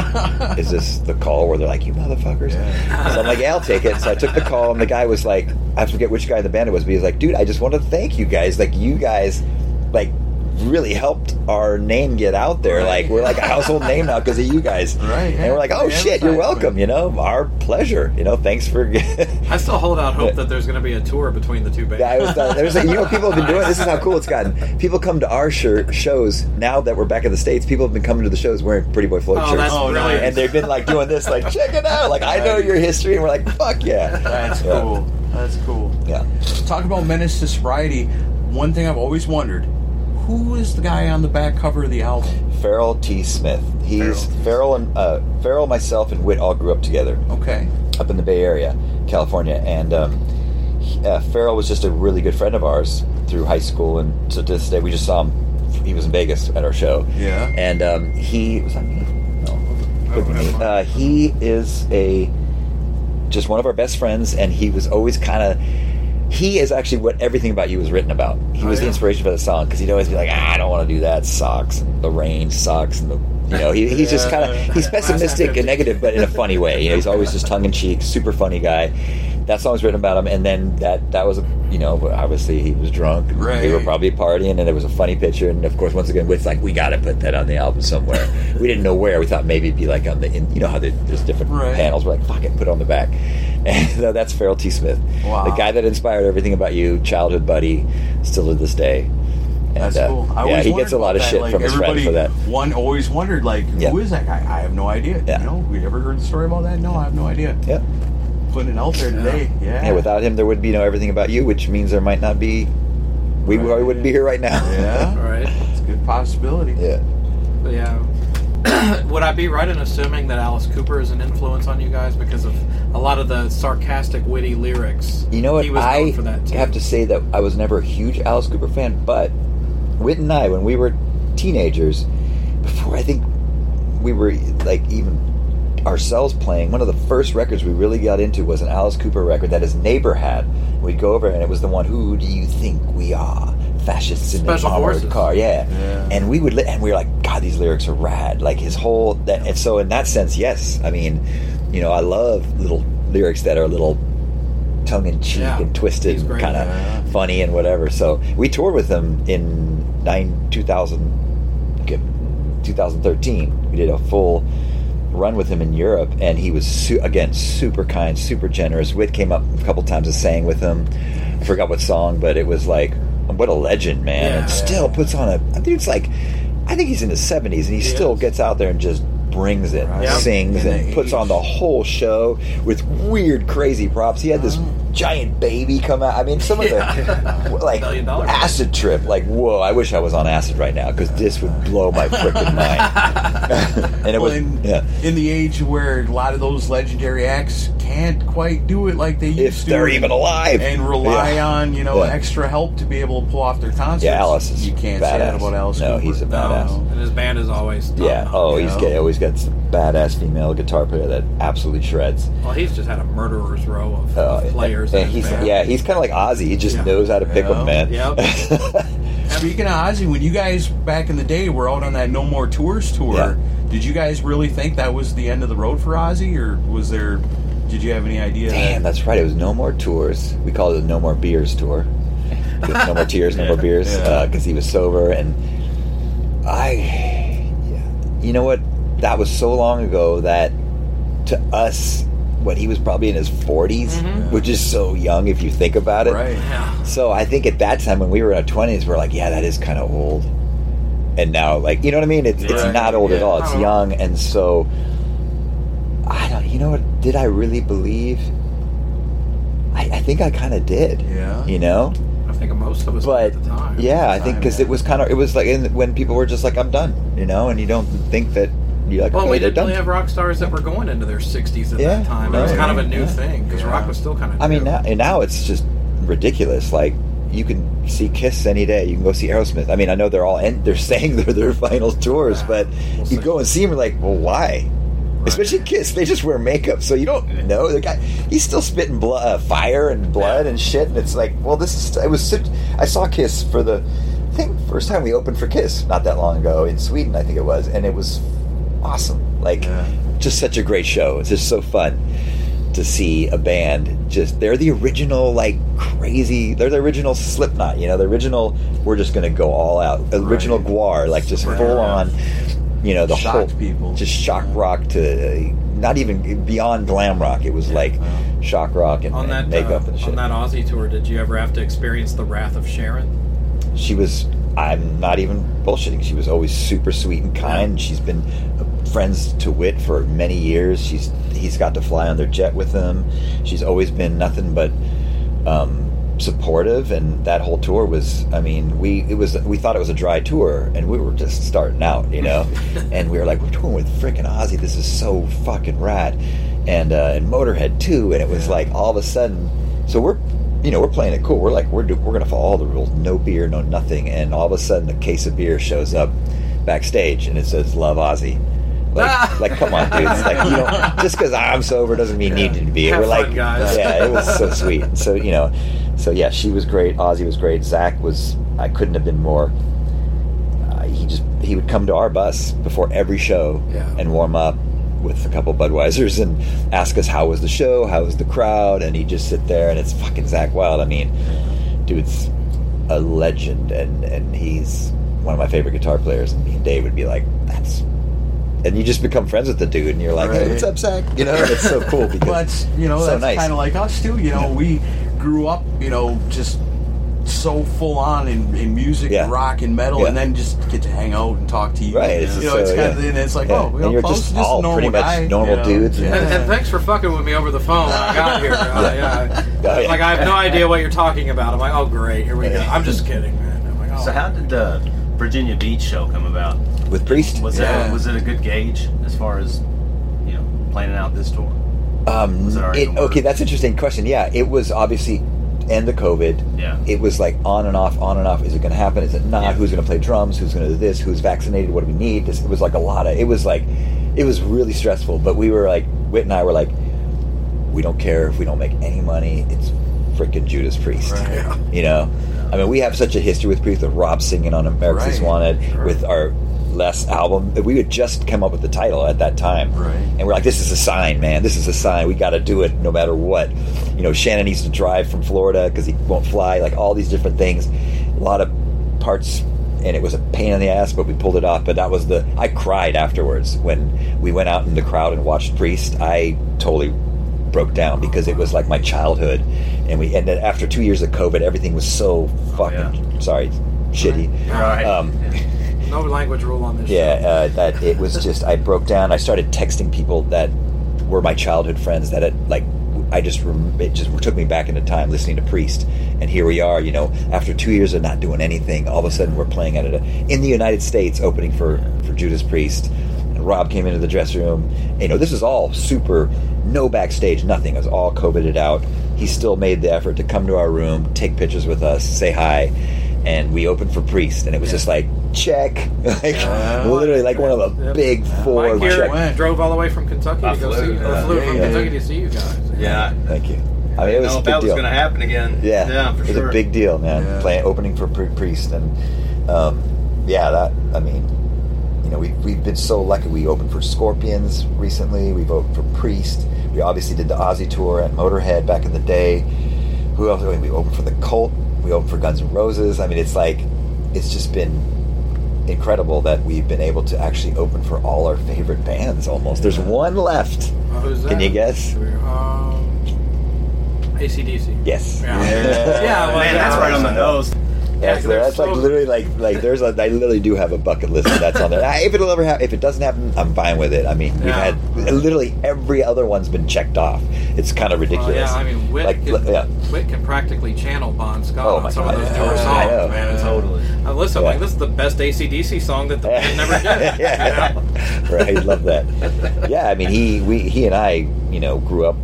is this the call where they're like, you motherfuckers? Yeah. So I'm like, yeah, I'll take it. So I took the call, and the guy was like, I forget which guy in the band it was, but he was like, dude, I just want to thank you guys. Like, you guys, like, really helped our name get out there. Right. Like, we're like a household name now because of you guys. Right, yeah. And we're like, oh Great shit, you're advertisement. welcome. You know, our pleasure. You know, thanks for. I still hold out hope that there's going to be a tour between the two bands. Yeah, I was, uh, there's a, you know, people have been doing. This is how cool it's gotten. People come to our shirt shows now that we're back in the States. People have been coming to the shows wearing Pretty Boy Floyd Oh, shirts, that's Oh, brilliant. and they've been like doing this, like, check it out. Like, I know your history, and we're like, fuck yeah, That's Yeah. cool. That's cool. Yeah. Talk about Menace to Sobriety. One thing I've always wondered: who is the guy on the back cover of the album? Farrell T. Smith. He's Farrell. Farrell and uh, Farrell, myself, and Whit all grew up together Okay. up in the Bay Area, California, and um, uh, Farrell was just a really good friend of ours through high school, and so to this day we just saw him. He was in Vegas at our show. Yeah. And um, he was that me? No, could be me. Uh, he is a just one of our best friends, and he was always kind of. He is actually what everything about you was written about. He Oh, was yeah? the inspiration for the song because he'd always be like, ah, I don't want to do that. It sucks. And the range sucks. And the, you know, he, he's just kind of he's pessimistic and negative, but in a funny way. You know, he's always just tongue in cheek, super funny guy. That song was written about him, and then that that was a you know obviously he was drunk. Right. We were probably partying, and there was a funny picture, and of course once again it's like we got to put that on the album somewhere. We didn't know where. We thought maybe it'd be like on the in, you know how the, there's different Right. panels. We're like fuck it, put it on the back. And uh, that's Farrell T. Smith, Wow. the guy that inspired everything about you, childhood buddy, still to this day. And, That's uh, cool. I yeah, always he wondered gets a lot of about that. shit Like, from his friends everybody for that. One always wondered, like, Yeah. who is that guy? I have no idea. Yeah. You know, we ever heard the story about that? No, I have no idea. Yep. Putting it out there today. Yeah. Yeah, without him, there would be no everything about you, which means there might not be. We Right. probably wouldn't be here right now. Yeah. Right. It's a good possibility. Yeah. But yeah. Would I be right in assuming that Alice Cooper is an influence on you guys because of a lot of the sarcastic, witty lyrics? You know what? He was known I for that too. have to say that I was never a huge Alice Cooper fan, but Whit and I, when we were teenagers, before I think we were like even ourselves playing, one of the first records we really got into was an Alice Cooper record that his neighbor had. We'd go over and it was the one, Who Do You Think We Are? Fascists in Special the armored Forces. car. Yeah. Yeah. And we would, li- and we were like, God, these lyrics are rad. Like his whole, that, and so in that sense, yes. I mean, you know, I love little lyrics that are a little tongue in cheek Yeah. and twisted He's and great. kind of Yeah. funny and whatever. So we toured with him in nine two thousand, twenty thirteen. We did a full run with him in Europe, and he was su- again super kind, super generous. Whit came up a couple times and sang with him. I forgot what song, but it was like, what a legend, man! Yeah. and still puts on a. I think it's like, I think he's in his seventies, and he He still is. gets out there and just brings it, Right. Yep. sings, In and the puts on the age. whole show with weird, crazy props. He had this giant baby come out. I mean, some of the like Million dollar acid trip. Like, whoa! I wish I was on acid right now because this would blow my freaking mind. and it Well, was, in, yeah. in the age where a lot of those legendary acts can't quite do it like they used If to, they're even alive, and rely Yeah. on you know Yeah. extra help to be able to pull off their concerts. Yeah, Alice is you can't say that badass. about Alice No, Cooper. he's a badass. And his band is always top Yeah. notch. Oh, you he's know? got, always got some badass female guitar player that absolutely shreds. Well, he's just had a murderer's row of, Uh, of players. and in his he's band. yeah, he's kind of like Ozzy. He just Yeah. knows how to pick Yeah. them, man. Yep. Speaking of Ozzy, when you guys back in the day were out on that No More Tours tour, Yeah. did you guys really think that was the end of the road for Ozzy, or was there? Did you have any idea? Damn, that, that's right. It was No More Tours. We called it the No More Beers tour. No more tears, no more beers, Yeah. because he was sober. And I, yeah, you know what? That was so long ago that to us, when he was probably in his forties, which is so young if you think about it. right? Yeah. So I think at that time when we were in our twenties, we're like, yeah, that is kind of old. And now, like, you know what I mean? It's, it's Right, not old at yeah. all. It's young, and so I don't. You know what? Did I really believe? I, I think I kind of did. Yeah. You know. I think most of us But at the time. yeah, I think Time, because yeah. it was kind of it was like in, when people were just like, I'm done. You know, and you don't think that you're like, Well, okay, we they're didn't done. really have rock stars that were going into their sixties at Yeah, that time. It was right, kind of a right, new yeah. thing because Yeah. rock was still kind of. I mean, new. now and now it's just ridiculous. Like you can see Kiss any day. You can go see Aerosmith. I mean, I know they're all end, they're saying they're their final tours, but We'll you see. go and see them, you're like, well, why? Especially Kiss, they just wear makeup, so you don't know the guy. He's still spitting blood, uh, fire and blood and shit, and it's like, well, this is. It was. Such, I saw Kiss for the, I think first time we opened for Kiss not that long ago in Sweden, I think it was, and it was awesome. Like, Yeah. just such a great show. It's just so fun to see a band. Just they're the original, like crazy. They're the original Slipknot. You know, the original. We're just gonna go all out. Original Right. Gwar, like just Right. full on. You know, the Shocked whole people. just shock rock to uh, not even beyond glam rock. It was like shock rock and, on that and makeup uh, and shit. on that Aussie tour, did you ever have to experience the wrath of Sharon? She was. I'm not even bullshitting. She was always super sweet and kind. She's been friends to Whit for many years. She's he's got to fly on their jet with him. She's always been nothing but um, supportive, and that whole tour was. I mean, we it was we thought it was a dry tour, and we were just starting out, you know. And we were like, we're touring with freaking Ozzy. This is so fucking rad, and uh, and Motorhead too. And it was like all of a sudden, so we're you know, we're playing it cool. We're like, we're do, we're gonna follow all the rules. No beer, no nothing. And all of a sudden, a case of beer shows up backstage, and it says "Love Ozzy." Like, like, come on, dude. It's like, you know, just because I'm sober doesn't mean you need to be. Have We're like, fun, guys. yeah, it was so sweet. So, you know, so yeah, she was great. Ozzy was great. Zach was, I couldn't have been more. Uh, he just, he would come to our bus before every show Yeah. and warm up with a couple Budweisers and ask us how was the show, how was the crowd, and he'd just sit there, and it's fucking Zach Wild. I mean, dude's a legend, and, and he's one of my favorite guitar players, and me and Dave would be like, that's... And you just become friends with the dude, and you're like, Right. "Hey, what's up, Zach?" You know, it's so cool because But it's, you know, so that's nice. kind of like us too. You know, we grew up, you know, just so full on in, in music, Yeah. and rock and metal, Yeah. and then just get to hang out and talk to you. Right, it's you just know, it's so, kind of, yeah. and it's like, Yeah. oh, you And know, you're Post just is a all normal pretty much guy, normal you know? dudes. Yeah. And, and thanks for fucking with me over the phone when I got here. Uh, yeah. Oh, yeah. Like, I have no idea what you're talking about. I'm like, oh, great, here we go. I'm just kidding, man. I'm like, oh. So how did the Virginia Beach show come about? With Priest. Was Yeah. it was it a good gauge as far as, you know, planning out this tour? Um, Was it already it, in order? okay, that's an interesting question. Yeah, it was obviously end of COVID. Yeah. It was like on and off, on and off. Is it going to happen? Is it not? Yeah. Who's going to play drums? Who's going to do this? Who's vaccinated? What do we need? This, it was like a lot of. It was like, it was really stressful. But we were like, Whit and I were like, we don't care if we don't make any money. It's freaking Judas Priest. Right. You know, I mean, we have such a history with Priest. With Rob singing on America's Right. Wanted, with our last album. We had just come up with the title at that time, Right. and we're like, this is a sign, man. This is a sign. We got to do it no matter what. You know, Shannon needs to drive from Florida because he won't fly. Like all these different things, a lot of parts, and it was a pain in the ass, but we pulled it off. But that was the. I cried afterwards when we went out in the crowd and watched Priest. I totally broke down because it was like my childhood, and we. And then after two years of COVID, everything was so fucking yeah. sorry, shitty. Right. Um, No language rule on this yeah, show. uh, that it was just I broke down. I started texting people that were my childhood friends that had like I just rem- it just took me back into time listening to Priest, and here we are. You know, after two years of not doing anything, all of a sudden we're playing at it in the United States, opening for for Judas Priest. And Rob came into the dressing room. You know, this is all super, no backstage, nothing. It was all COVIDed out. He still made the effort to come to our room, take pictures with us, say hi. And we opened for Priest, and it was just like check, like Yeah. literally like one of the Yep. big four. Mike here check. went. drove all the way from Kentucky I to go flew, see you. Or yeah. flew Yeah, from yeah. Kentucky to see you guys. Yeah. Thank you. I mean, it was know a if big that was deal. going to happen again. Yeah, Yeah, for it was sure. a big deal, man. Yeah. Playing opening for Pri- Priest, and um, yeah, that I mean, you know, we we've been so lucky. We opened for Scorpions recently. We've opened for Priest. We obviously did the Ozzy tour at Motorhead back in the day. Who else? I mean, we opened for the Cult. We opened for Guns N' Roses. I mean, it's like it's just been incredible that we've been able to actually open for all our favorite bands. Almost. There's one left. Uh, who's that? Can you guess? Um, A C D C. Yes. Yeah. Yeah. Yeah, well, Man, that's right on the nose. Yeah, Yeah, so they're that's like so- literally like like there's a I literally do have a bucket list that's on there. I, if it'll ever happen, if it doesn't happen, I'm fine with it. I mean, we've Yeah. had literally every other one's been checked off. It's kind of Well, ridiculous. yeah, I mean, Whit, like, can, yeah. Whit can practically channel Bon Scott Oh, on my some God. of those Yeah, newer I songs, know. man. Totally. I listen, Yeah. like, this is the best A C D C song that the band never did. yeah, You know? right. Love that. Yeah, I mean, he we he and I, you know, grew up.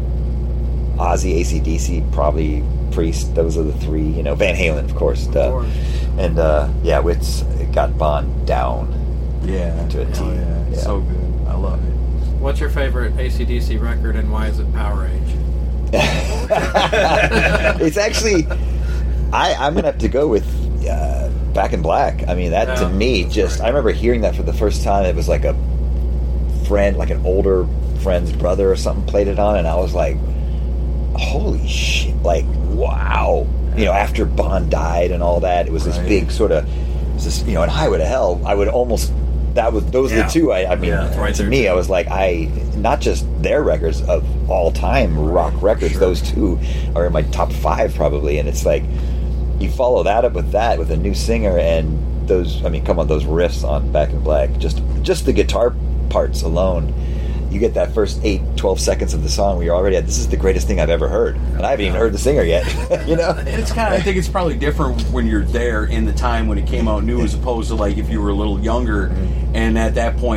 Ozzy, A C D C, probably Priest. Those are the three. You know, Van Halen, of course. Of uh, course. And uh, yeah, it's it got Bond down. Yeah. To a T. Oh, yeah. It's Yeah. so good. I love it. What's your favorite A C D C record and why is it Power Age? It's actually, I, I'm gonna have to go with uh, Back in Black. I mean, that Yeah, to me, that's just right. I remember hearing that for the first time. It was like a friend, like an older friend's brother or something, played it on, and I was like, "Holy shit!" Like, wow. You know, after Bond died and all that, it was this Right. big sort of, it was this, you know, in Highway to Hell, I would almost. That was those are Yeah. the two. I, I mean, Yeah, it's right to there, me, too. I was like, I not just their records of all time rock records. Sure. Those two are in my top five probably, and it's like you follow that up with that with a new singer and those. I mean, come on, those riffs on Back in Black, just just the guitar parts alone. You get that first eight, twelve seconds of the song where you're already at, this is the greatest thing I've ever heard. And I haven't even heard the singer yet, you know? And it's kind of, I think it's probably different when you're there in the time when it came out new as opposed to like if you were a little younger and at that point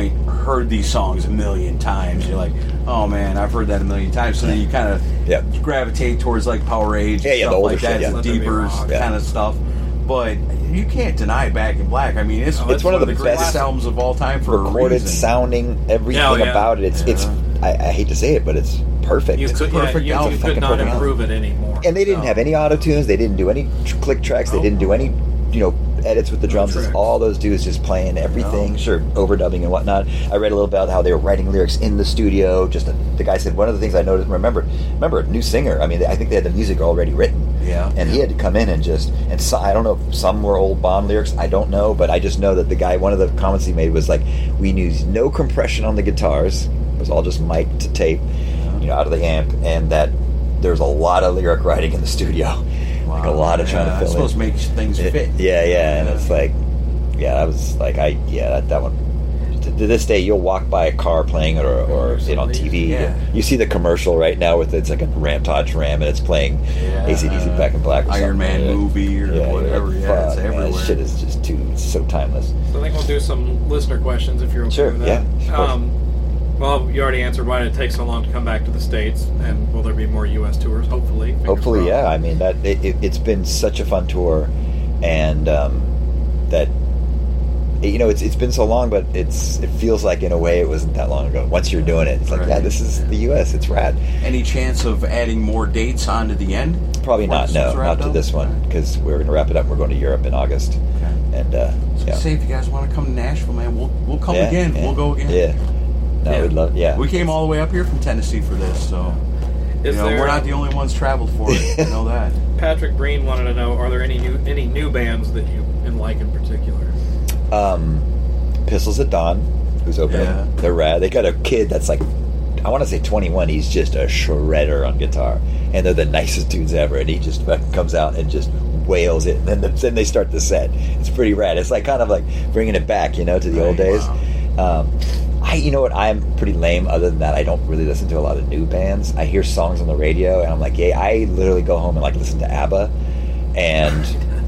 heard these songs a million times. You're like, oh man, I've heard that a million times. So then you kind of yeah. gravitate towards like Power Age, yeah, and yeah, stuff the older like that, shit, yeah. the deeper yeah. kind of stuff. But you can't deny Back in Black. I mean, it's, it's, it's one, one of of the, the greatest best albums of all time for recorded, a reason. sounding, everything yeah, yeah. about it. It's yeah. it's. I, I hate to say it, but it's perfect. You It's could, a perfect yeah, you, album. you could not Fucking improve perfect it anymore. And they didn't No. have any auto tunes. They didn't do any tr- click tracks. They Nope. didn't do any, you know, edits with the drums. tracks. It's all those dudes just playing everything. No. Sure, overdubbing and whatnot. I read a little about how they were writing lyrics in the studio. Just a, the guy said one of the things I noticed. Remember, remember, new singer. I mean, I think they had the music already written. Yeah. And he had to come in and just and so, I don't know if some were old Bond lyrics. I don't know, but I just know that the guy. One of the comments he made was like, "We used no compression on the guitars. It was all just mic to tape, you know, out of the amp, and that there's a lot of lyric writing in the studio, Wow. like a lot of yeah, trying to fill it's supposed in. to make things It- fit. yeah, yeah, and it's like, yeah, I was like, I yeah, that, that one. To, to this day, you'll walk by a car playing it, or, or it on T V. Yeah. You see the commercial right now with it's like a Ram Dodge Ram, and it's playing Yeah. A C D C Back in Black, or Iron something. Man Yeah. movie or Yeah, whatever. like, Yeah, fuck, it's man, everywhere. this shit is just too it's so timeless. So I think we'll do some listener questions if you're okay Sure, with that. yeah, of course. Um, well, you already answered why did it take so long to come back to the States, and will there be more U S tours? Hopefully. Fingers Hopefully, crossed. yeah. I mean, that it, it, it's been such a fun tour, and um, that you know, it's it's been so long, but it's it feels like in a way it wasn't that long ago. Once you're doing it, it's like, Right. yeah, this is the U S. It's rad. Any chance of adding more dates onto the end? Probably Before not. this No, one's not wrapped to up? this one because we're going to wrap it up. We're going to Europe in August, Okay. and uh, yeah, Say if you guys want to come to Nashville, man, we'll we'll come yeah, again. yeah, We'll go again. Yeah. No, Yeah. we'd love. Yeah, We came all the way up here from Tennessee for this, so Is you know, there, we're not the only ones traveled for it. I know that. Patrick Breen wanted to know: are there any new any new bands that you like in particular? Um, Pistols at Dawn, who's opening. Yeah. They're rad. They got a kid that's like, I want to say twenty-one. He's just a shredder on guitar, and they're the nicest dudes ever. And he just fucking comes out and just wails it, and then the, then they start the set. It's pretty rad. It's like kind of like bringing it back, you know, to the old Right, days. Um, I, you know what? I'm pretty lame. Other than that, I don't really listen to a lot of new bands. I hear songs on the radio, and I'm like, yeah. I literally go home and like listen to ABBA and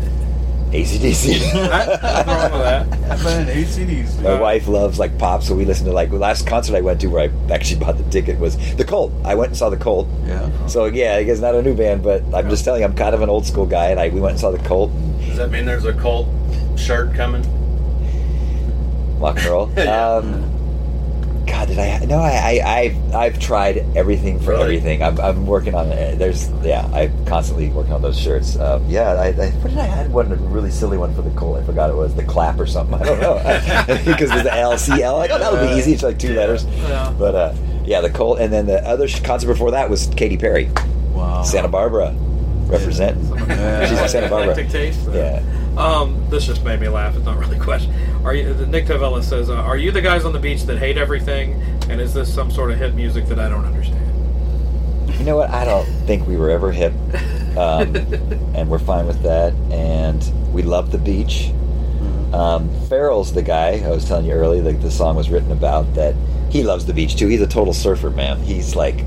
A C D C. Nothing wrong with that. Man, A C Ds. My wife loves like pop, so we listen to like the last concert I went to where I actually bought the ticket was The Cult. I went and saw The Cult. Yeah. So yeah, I guess not a new band, but I'm just telling you, I'm kind of an old school guy, and I we went and saw The Cult, Does that mean there's a cult shirt coming? rock and roll. um, God, did I? No, I, I, I've, I've tried everything for Really? everything. I'm, I'm working on it. There's, yeah, I'm constantly working on those shirts. Um, yeah, I, I, what did I I had one, a really silly one for The Cult. I forgot it was the clap or something. I don't know because it's the L C L. Like, oh, that would be easy. It's like two letters. Yeah. But uh, yeah, The Cult, and then the other sh- concert before that was Katy Perry, Wow. Santa Barbara, representing. Yeah. She's from Santa Barbara. Eclectic taste. Yeah. Um, this just made me laugh. It's not really a question. Are you? Nick Tavella says, uh, "Are you the guys on the beach that hate everything? And is this some sort of hip music that I don't understand?" You know what? I don't think we were ever hip, um, and we're fine with that. And we love the beach. Um, Farrell's the guy I was telling you earlier. Like the song was written about that. He loves the beach too. He's a total surfer, man. He's like,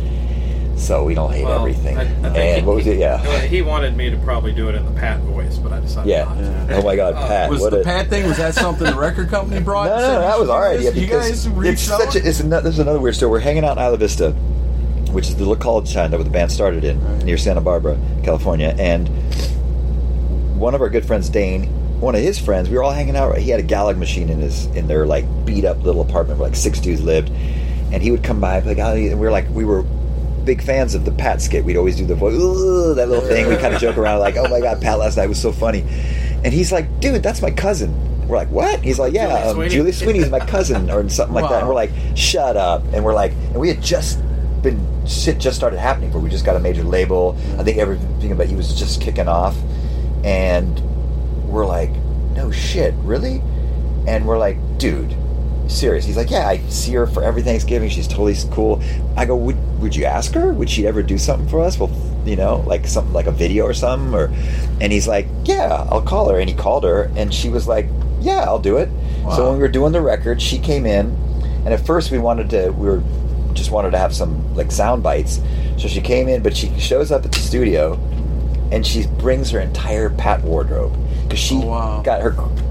so we don't hate Well, everything. I- I think and he- what was it? Well, Yeah, He wanted me to probably do it in the Pat voice, but I decided yeah. not to. Oh my God, Pat! Was what the a, Pat thing? Was that something the record company brought? No, and no, said no, that you was should our do idea this? You because guys it's reached out? such a, it's another, there's another weird story. We're hanging out in Isla Vista, which is the little college town that the band started in, Right. near Santa Barbara, California. And one of our good friends, Dane, one of his friends, we were all hanging out. He had a Gallag machine in his in their like beat up little apartment where like six dudes lived, and he would come by and be like, oh, and we were like, we were big fans of the Pat skit. We'd always do the voice, "Ooh," that little thing. We kind of joke around like, oh my God, Pat last night was so funny. And he's like, dude, that's my cousin. We're like, what? He's like, yeah, Julie um, Sweeney. Julie Sweeney's my cousin or something like that. And Wow. we're like, shut up. And we're like, and we had just been, shit just started happening where we just got a major label. I think everything about he was just kicking off. And we're like, no shit, really? And we're like, dude, serious. He's like, yeah, I see her for every Thanksgiving. She's totally cool. I go, would would you ask her? Would she ever do something for us? Well, you know, like something like a video or something. Or, and he's like, yeah, I'll call her. And he called her, and she was like, yeah, I'll do it. Wow. So when we were doing the record, she came in, and at first we wanted to, we were just wanted to have some like sound bites. So she came in, but she shows up at the studio, and she brings her entire Pat wardrobe because she Oh, wow. got her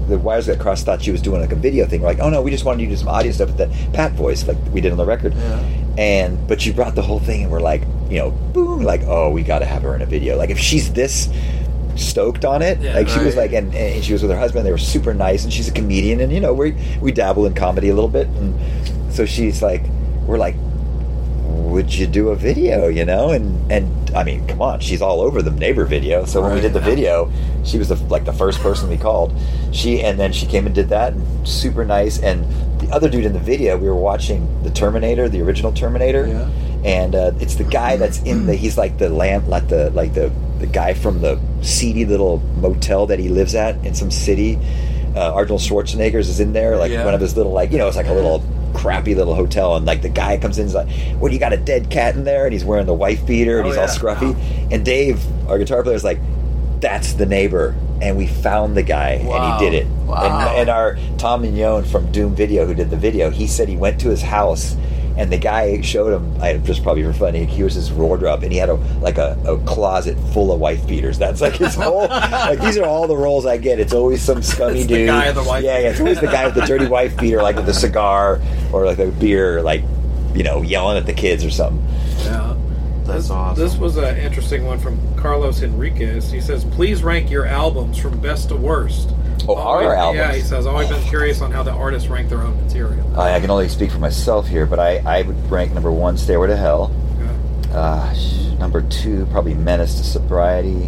the wires got crossed. Thought she was doing like a video thing. We're like, oh no, we just wanted you to do some audio stuff with that Pat voice, like we did on the record. Yeah. And but she brought the whole thing, and we're like, you know, boom, like, oh, we got to have her in a video. Like if she's this stoked on it, Yeah, like she was right. like, and, and she was with her husband. They were super nice, and she's a comedian, and you know, we we dabble in comedy a little bit, and so she's like, we're like, would you do a video, you know? And and I mean, come on, she's all over the Neighbor video. So when we Right. did the video, she was the, like the first person we called. She and then she came and did that, and super nice. And the other dude in the video, we were watching the Terminator, the original Terminator, Yeah. and uh, it's the guy that's in the. He's like the land, like the like the the guy from the seedy little motel that he lives at in some city. Uh, Arnold Schwarzenegger's is in there, like Yeah. one of his little, like, you know, it's like a little crappy little hotel, and like the guy comes in, and is like, "What, you got a dead cat in there?" And he's wearing the wife beater, and Oh, he's yeah. all scruffy. And Dave, our guitar player, is like, "That's the Neighbor," and we found the guy, Wow. and he did it. Wow. And, and our Tom Mignon from Doom Video, who did the video, he said he went to his house. And the guy showed him, I just probably for funny, he was his wardrobe, and he had a like a, a closet full of wife beaters. That's like his whole, like these are all the roles I get. It's always some scummy It's the dude. guy in the wife yeah, yeah, it's always the guy with the dirty wife beater, like with a cigar or like a beer, like, you know, yelling at the kids or something. Yeah. That's this, awesome. This was an interesting one from Carlos Henriquez. He says, please rank your albums from best to worst. Oh, our Always- albums? Yeah, he says, always been curious on how the artists rank their own material. I, I can only speak for myself here, but I, I would rank number one, Stairway to Hell. Okay. Uh, sh- number two, probably Menace to Sobriety.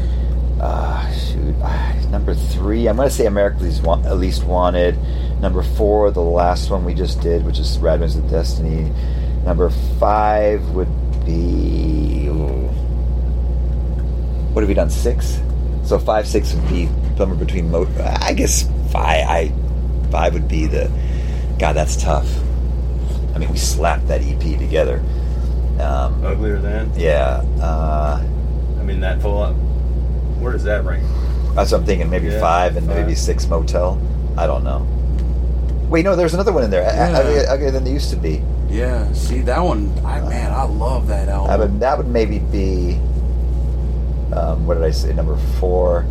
Uh, shoot, uh, number three, I'm going to say America's Wa- At Least Wanted. Number four, the last one we just did, which is Radwimps of Destiny. Number five would be... ooh, what have we done? Six? So five, six would be somewhere between... Mo- I guess five, I, five would be the... God, that's tough. I mean, we slapped that E P together. Um, Uglier Than? yeah. Uh, I mean, that full up. Where does that rank? that's what I'm thinking. Maybe Yeah, five and five. maybe six Motel. I don't know. Wait, no, there's another one in there. Yeah. Uglier, uglier than they used to be. Yeah, see that one, I man, I love that album. I would, that would maybe be. Um, what did I say? Number four.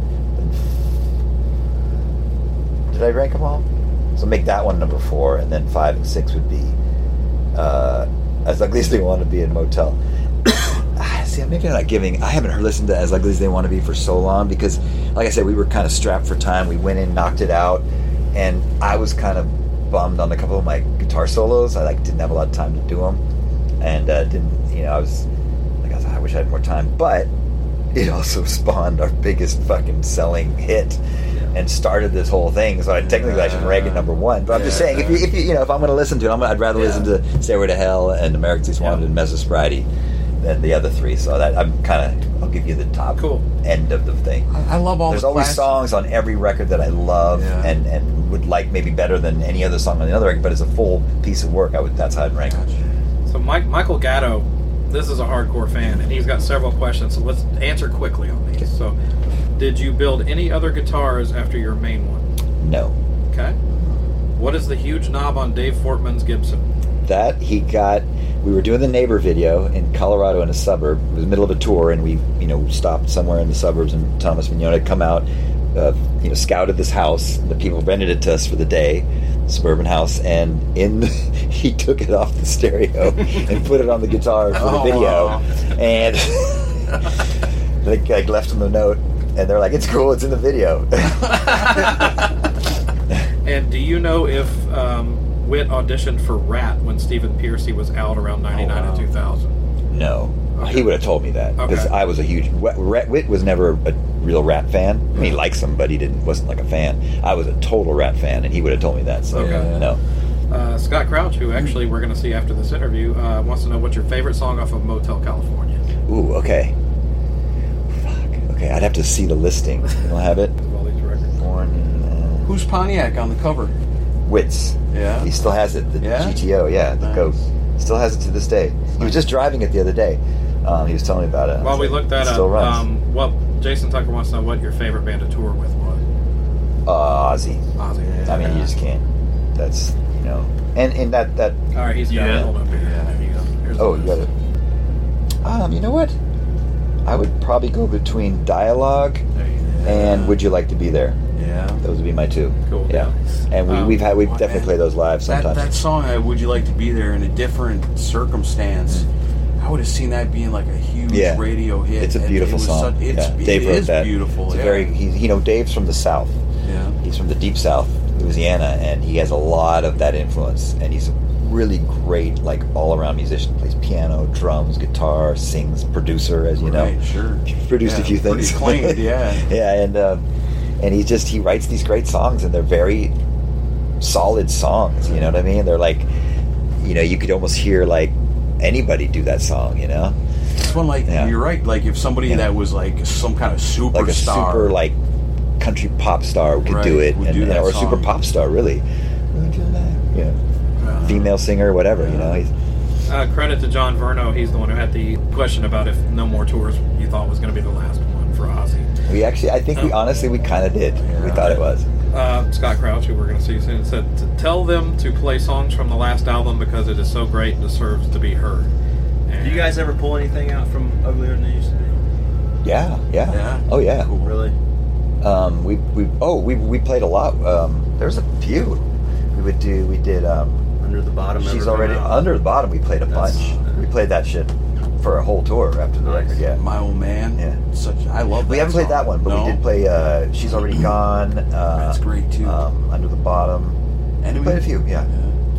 Did I rank them all? So make that one number four, and then five and six would be uh, As Ugly as They Want to Be in Motel. Ah, see, maybe I'm not giving. I haven't heard listened to As Ugly as They Want to Be for so long because, like I said, we were kind of strapped for time. We went in, knocked it out, and I was kind of bummed on a couple of my guitar solos. I like didn't have a lot of time to do them, and uh, didn't. You know, I was like, I, was, I wish I had more time, but it also spawned our biggest fucking selling hit. And started this whole thing, so I, technically I should rank it number one. But I'm just Yeah. saying, if you, if you, you know, if I'm going to listen to it, I'm, I'd rather listen to Stairway to Hell and America's Least Wanted and Menace to Sobriety than the other three. So that I'm kind of, I'll give you the top Cool. end of the thing. I, I love all There's the always classic- songs on every record that I love Yeah. and, and would like maybe better than any other song on the other record. But as a full piece of work, I would that's how I'd rank it. So Mike, Michael Gatto, this is a hardcore fan, and he's got several questions, so let's answer quickly on these. So, did you build any other guitars after your main one? No. Okay. What is the huge knob on Dave Fortman's Gibson? That he got. We were doing the Neighbor video in Colorado in a suburb. It was the middle of a tour, and we, you know, stopped somewhere in the suburbs. And Thomas Mignon had come out, uh, you know, scouted this house. The people rented it to us for the day, suburban house, and in the, he took it off the stereo and put it on the guitar for the Oh, video, wow. and they like, left him a note, and they're like, "It's cool, it's in the video." And do you know if um, Whit auditioned for Rat when Stephen Pearcy was out around ninety-nine Oh, wow. and two thousand? No, he would have told me that because Okay. I was a huge Rat. Whit was never a real Rat fan. I mean, he likes him, but he didn't wasn't like a fan. I was a total Rat fan, and he would have told me that. So Okay. no, Uh, Scott Crouch, who actually we're going to see after this interview, uh, wants to know what's your favorite song off of Motel California. ooh, okay, fuck, okay. I'd have to see the listing. You don't have it. Of all these records. Born in uh, Who's Pontiac on the cover? Wits. Yeah. He still has it. The Yeah? G T O. Yeah, the Nice. Goat. Still has it to this day. He was just driving it the other day. Um, he was telling me about it. I While was we like, looked that it up, still runs. um, what Jason Tucker wants to know what your favorite band to tour with was. uh, Ozzy. Ozzy. I mean, you just can't. That's you know, and and that that. All right, he's got Yeah. it. Hold up here. Yeah. There you go. Here's Oh, the you got list. it. Um, you know what? I would probably go between Dialogue There you go. and Would You Like to Be There? Yeah. Yeah. Those would be my two. Cool. Yeah. And we, Um, we've had, we oh, definitely man. play those live That, sometimes. that song, uh, Would You Like to Be There, in a different circumstance, I would have seen that being like a huge Yeah. radio hit. It's a and beautiful it was song. Such, it's, yeah. it Dave wrote is that. beautiful. It's a yeah. very, he, you know, Dave's from the South. yeah. He's from the deep South, Louisiana, and he has a lot of that influence. And he's a really great, like, all-around musician. Plays piano, drums, guitar, sings, producer, as you know. Right, sure. Produced Yeah, a few pretty things. acclaimed, yeah. yeah, and um, and he just he writes these great songs, and they're very solid songs. You know what I mean? They're like, you know, you could almost hear like anybody do that song. You know, This one, like, Yeah. you're right. Like, if somebody Yeah. that was like some kind of superstar, like a super like country pop star could Right, do it, would and, do and- that or a super song. pop star, really. Would you like, yeah, Yeah. female singer, whatever. You know, he's, Uh, credit to John Verno. He's the one who had the question about if No More Tours you thought was going to be the last one for Ozzy. we actually, I think we Oh. honestly we kind of did. We thought it was. Uh, Scott Crouch, who we're going to see soon, said to tell them to play songs from the last album because it is so great and deserves to be heard. And Do you guys ever pull anything out from Uglier Than It Used to Be? Yeah, yeah, Yeah. Oh yeah. Cool. Really? Um, we we oh we we played a lot. Um, there's a few. We would do. We did. Um, Under the Bottom. She's ever already come out? under the bottom. We played a That's- bunch. We played that shit for a whole tour after the Nice. record. Yeah. My Old Man. Yeah. Such. I love that We haven't played song. that one, but No? we did play. Uh, She's already gone. Uh, That's great, too. Um, under the bottom. And We played a few. Yeah.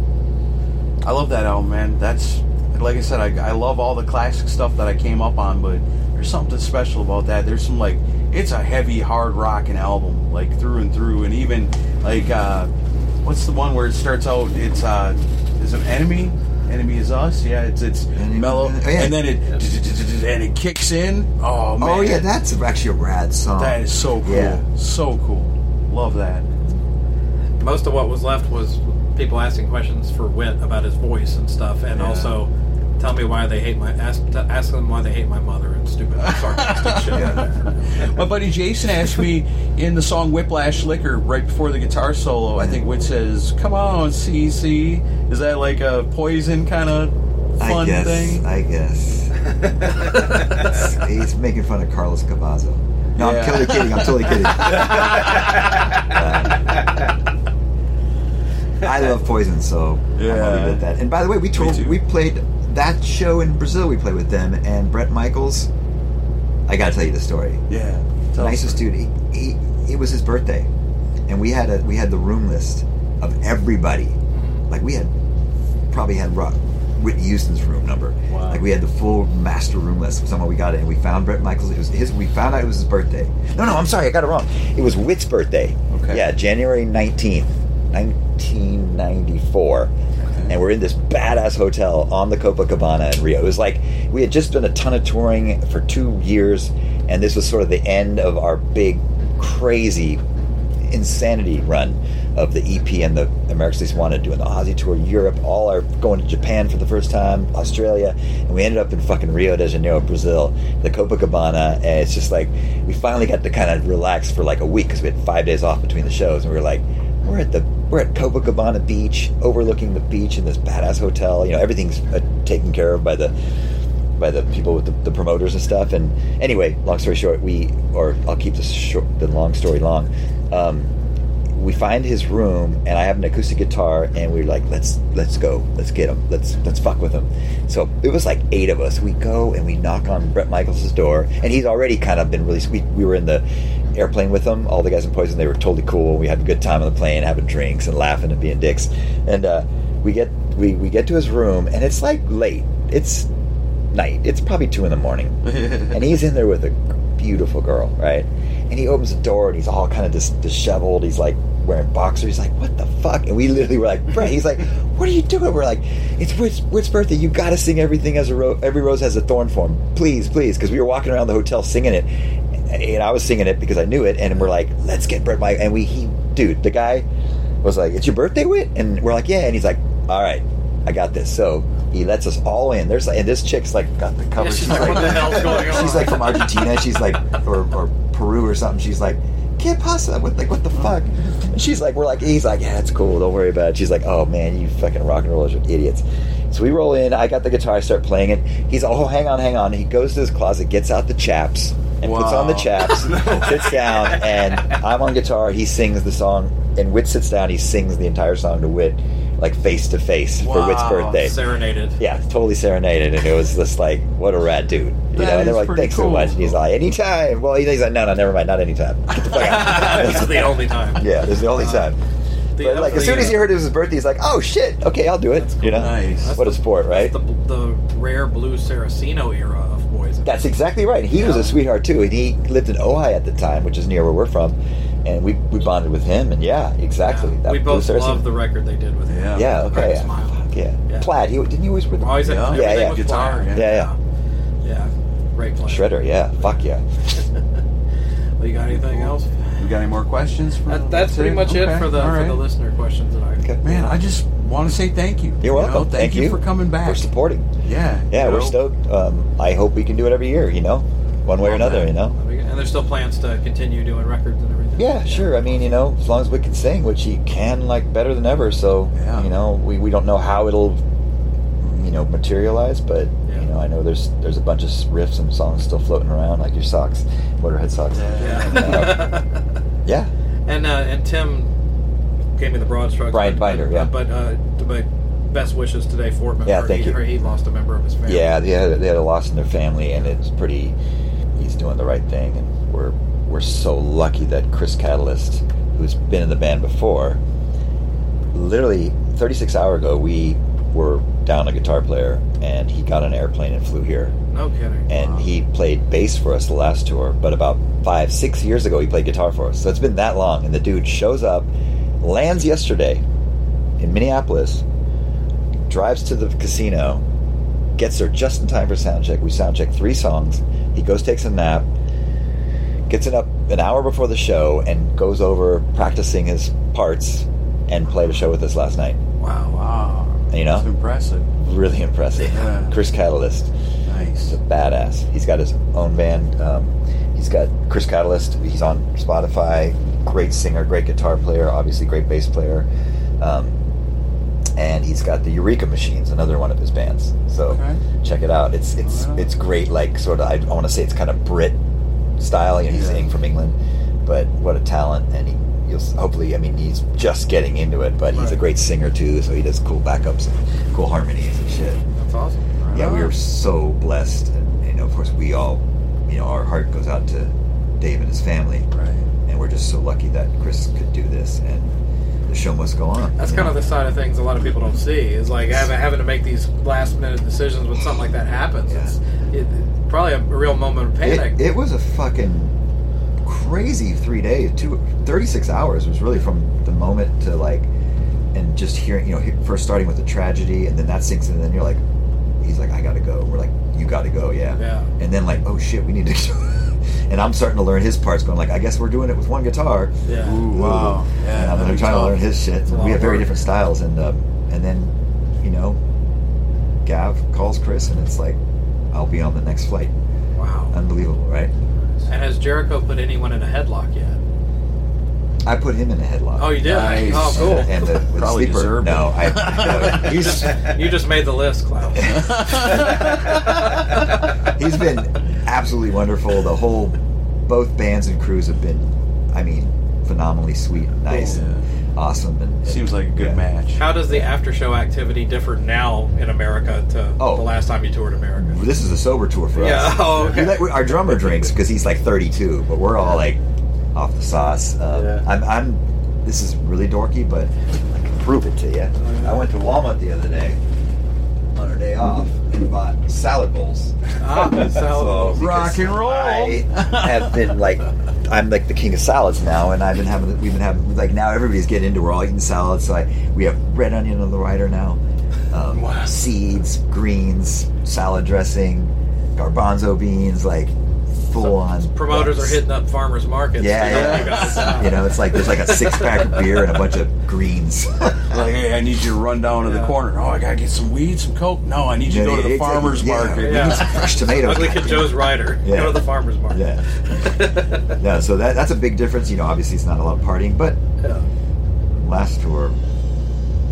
I love that album, man. That's, like I said, I, I love all the classic stuff that I came up on, but there's something special about that. There's some, like, it's a heavy, hard rocking album, like, through and through. And even, like, uh, what's the one where it starts out, it's, uh, is it Enemy? Enemy is Us? Yeah, it's it's Enemy- mellow. oh, yeah. And then it, and it kicks in. Oh, man. Oh yeah, that's actually a rad song. That is so cool. Yeah. So cool. Love that. most of what was left was people asking questions for Whit about his voice and stuff, and Yeah. also tell me why they hate my ask ask them why they hate my mother and stupid sarcastic shit. My buddy Jason asked me in the song Whiplash Liquor right before the guitar solo. I think Whit says, "Come on, C C." Is that like a Poison kind of fun I guess. thing? I guess. He's making fun of Carlos Cavazo. No, Yeah. I'm totally kidding. I'm totally kidding. Uh, I love Poison, so Yeah. I'm happy with that. And by the way, we told too. we played that show in Brazil. We played with them and Brett Michaels. I got to tell you the story. Yeah. The Tell us. nicest dude. He, he it was his birthday, and we had a we had the room list of everybody. Like we had probably had Rock, Whitney Houston's room number. Wow. Like we had the full master room list. Somehow we got it, and we found Brett Michaels. It was his. We found out it was his birthday. No, no, I'm sorry, I got it wrong. It was Whit's birthday. Okay. Yeah, January nineteenth, nineteen ninety-four. And we're in this badass hotel on the Copacabana in Rio. It was like we had just done a ton of touring for two years, and this was sort of the end of our big, crazy, insanity run of the E P and the America's Least Wanted, doing the Ozzy tour, Europe, all our going to Japan for the first time, Australia, and we ended up in fucking Rio de Janeiro, Brazil, the Copacabana, and it's just like we finally got to kind of relax for like a week because we had five days off between the shows, and we were like, we're at the we're at Copacabana Beach, overlooking the beach in this badass hotel. You know, everything's uh, taken care of by the by the people with the, the promoters and stuff. And anyway, long story short, we or I'll keep this short, the long story long. Um, we find his room, and I have an acoustic guitar, and we're like, let's let's go, let's get him, let's let's fuck with him. So it was like eight of us. We go and we knock on Brett Michaels' door, and he's already kind of been really sweet. We were in the airplane with them, all the guys in Poison. They were totally cool. We had a good time on the plane, having drinks and laughing and being dicks. And uh, we get we we get to his room, and it's like late. It's night. It's probably two in the morning, and he's in there with a beautiful girl, right? And he opens the door, and he's all kind of dis- disheveled. He's like wearing boxers. He's like, "What the fuck?" And we literally were like, "Brett," he's like, "What are you doing?" We're like, "It's Whit's, Whit's birthday. You got to sing everything as a ro- every rose has a thorn for him, please, please." Because we were walking around the hotel singing it, and I was singing it because I knew it. And we're like, "Let's get Brett Mike." And we, he, dude, the guy was like, "It's your birthday, Whit?" And we're like, "Yeah." And he's like, "All right, I got this." So he lets us all in. There's like, and this chick's like got the cover. Yeah, she's like, "What the hell's going on?" She's like from Argentina. She's like, or, or Peru or something. She's like, "¿Qué pasa?" What like, what the fuck? And she's like, we're like, he's like, "Yeah, it's cool. Don't worry about it." She's like, "Oh man, you fucking rock and rollers are idiots." So we roll in. I got the guitar. I start playing it. He's like, "Oh, hang on, hang on." He goes to his closet, gets out the chaps, and puts on the chaps, sits down, and I'm on guitar. He sings the song, and Whit sits down. He sings the entire song to Whit, like face to face for Wow. Whit's birthday. Serenaded. Yeah, totally serenaded, and it was just like, what a rad dude, you That know. And is they're like, pretty thanks so cool. much. And he's like, anytime. Well, he's like, no, no, never mind, not anytime. Get the fuck out. This is the only time. Yeah, this is the only time. The- But like, as soon as he heard it was his birthday, he's like, oh shit, okay, I'll do it. You know, Nice. what a sport, right? The, the rare blue Saraceno era of boys. That's exactly right. He was a sweetheart too, and he lived in Ojai at the time, which is near where we're from, and we we bonded with him. And yeah, exactly. Yeah. That We Blue both Saracen- love the record they did with him. Yeah. Yeah, okay, Crack yeah. Smile. Fuck yeah. Yeah. Plaid. He didn't you always with Always had Yeah. everything Yeah, yeah. with Guitar, Plaid. yeah. Yeah, yeah. Yeah. Great player. Shredder. Yeah, fuck yeah. Well, you got anything else? We got any more questions? For That, that's pretty much it Okay, for the all for right. the listener questions that I. Okay. Man, I just want to say thank you. You're You welcome. know, thank, Thank you you for coming back. For supporting. Yeah. Yeah, you we're know. stoked. Um, I hope we can do it every year. You know, one way or Love another. that. You know. And there's still plans to continue doing records and everything. Yeah, sure. I mean, you know, as long as we can sing, which he can, like, better than ever. So, Yeah. you know, we, we don't know how it'll, you know, materialize, but, Yeah. you know, I know there's there's a bunch of riffs and songs still floating around, like your socks, Motorhead socks. Yeah. Yeah. and uh, and Tim gave me the broad strokes. Brian but, Binder, but, yeah. But uh, my best wishes today for him. Yeah, or thank he, you. Or he lost a member of his family. Yeah, they had, they had a loss in their family, and it's pretty, he's doing the right thing, and we're, we're so lucky that Chris Catalyst, who's been in the band before, literally thirty-six hours ago, we were down a guitar player, and he got on an airplane and flew here. No kidding. And he played bass for us the last tour, but about five, six years ago, he played guitar for us. So it's been that long, and the dude shows up, lands yesterday in Minneapolis, drives to the casino, gets there just in time for sound check. We sound check three songs. He goes, takes a nap, gets it up an hour before the show, and goes over practicing his parts and played a show with us last night. Wow. Wow. You know? That's impressive. Really impressive. Yeah. Chris Catalyst. Nice. He's a badass. He's got his own band. Um, he's got Chris Catalyst. He's on Spotify. Great singer, great guitar player, obviously great bass player. Um, and he's got the Eureka Machines, another one of his bands. So Okay. check it out. It's it's All right. it's great. Like sort of, I, I want to say it's kind of Brit style. You know, he's Yeah. singing from England, but what a talent! And he, you'll s- hopefully, I mean, he's just getting into it, but he's a Right. great singer too. So he does cool backups and cool harmonies and shit. That's awesome. Yeah, we were so blessed, and you know, of course, we all, you know, our heart goes out to Dave and his family, Right. and we're just so lucky that Chris could do this, and the show must go on. That's you kind know? of the side of things a lot of people don't see is like having, having to make these last minute decisions when something like that happens. Yeah. It's it, probably a real moment of panic. It, it was a fucking crazy three days. Two, thirty-six hours was really from the moment to like, and just hearing, you know, he- first starting with the tragedy, and then that sinks in, and then you're like, he's like, I gotta go. We're like, you gotta go, yeah. Yeah. And then like, oh shit, we need to. And I'm starting to learn his parts, going like, I guess we're doing it with one guitar. Yeah. Ooh, wow. Yeah, And I'm that'd be trying to tough. learn his shit. a lot We have of very work. different styles, and um, and then, you know, Gav calls Chris, and it's like, I'll be on the next flight. Wow. Unbelievable, right? And has Jericho put anyone in a headlock yet? I put him in a headlock. Oh, you did? Nice. Oh, cool. And the, with Probably sleeper. deserved it. No, I. No, he's You just made the list, Klaus. he's been absolutely wonderful. The whole, both bands and crews have been, I mean, phenomenally sweet, and nice, Yeah. and awesome, and Seems like a good yeah. match. How does the after show activity differ now in America to Oh. the last time you toured America? This is a sober tour for Yeah, us. oh, okay. We let- we- our drummer drinks because he's like thirty-two, but we're all like off the sauce. Um, Yeah. I'm, I'm. This is really dorky, but I can prove it to you. I went to Walmart the other day on our day off and bought salad bowls. Ah, salad bowls. because Rock and roll. I have been like, I'm like the king of salads now, and I've been having. We've been having like now everybody's getting into. We're all eating salads, so I, we have red onion on the rider now. Um, Wow. Seeds, greens, salad dressing, garbanzo beans, like full on. Promoters are hitting up farmers markets. Yeah, to help yeah. you guys out. You know, it's like there's like a six pack of beer and a bunch of greens. Like, hey, I need you to run down to the Yeah. corner. Oh, I gotta get some weed, some coke. No, I need you to go to the It's like- farmer's yeah, market. we Yeah. need some fresh tomatoes. Ugly Kid Joe's rider. Yeah. Go to the farmer's market. Yeah. Yeah, so that that's a big difference. You know, obviously it's not a lot of partying, but Yeah. last tour,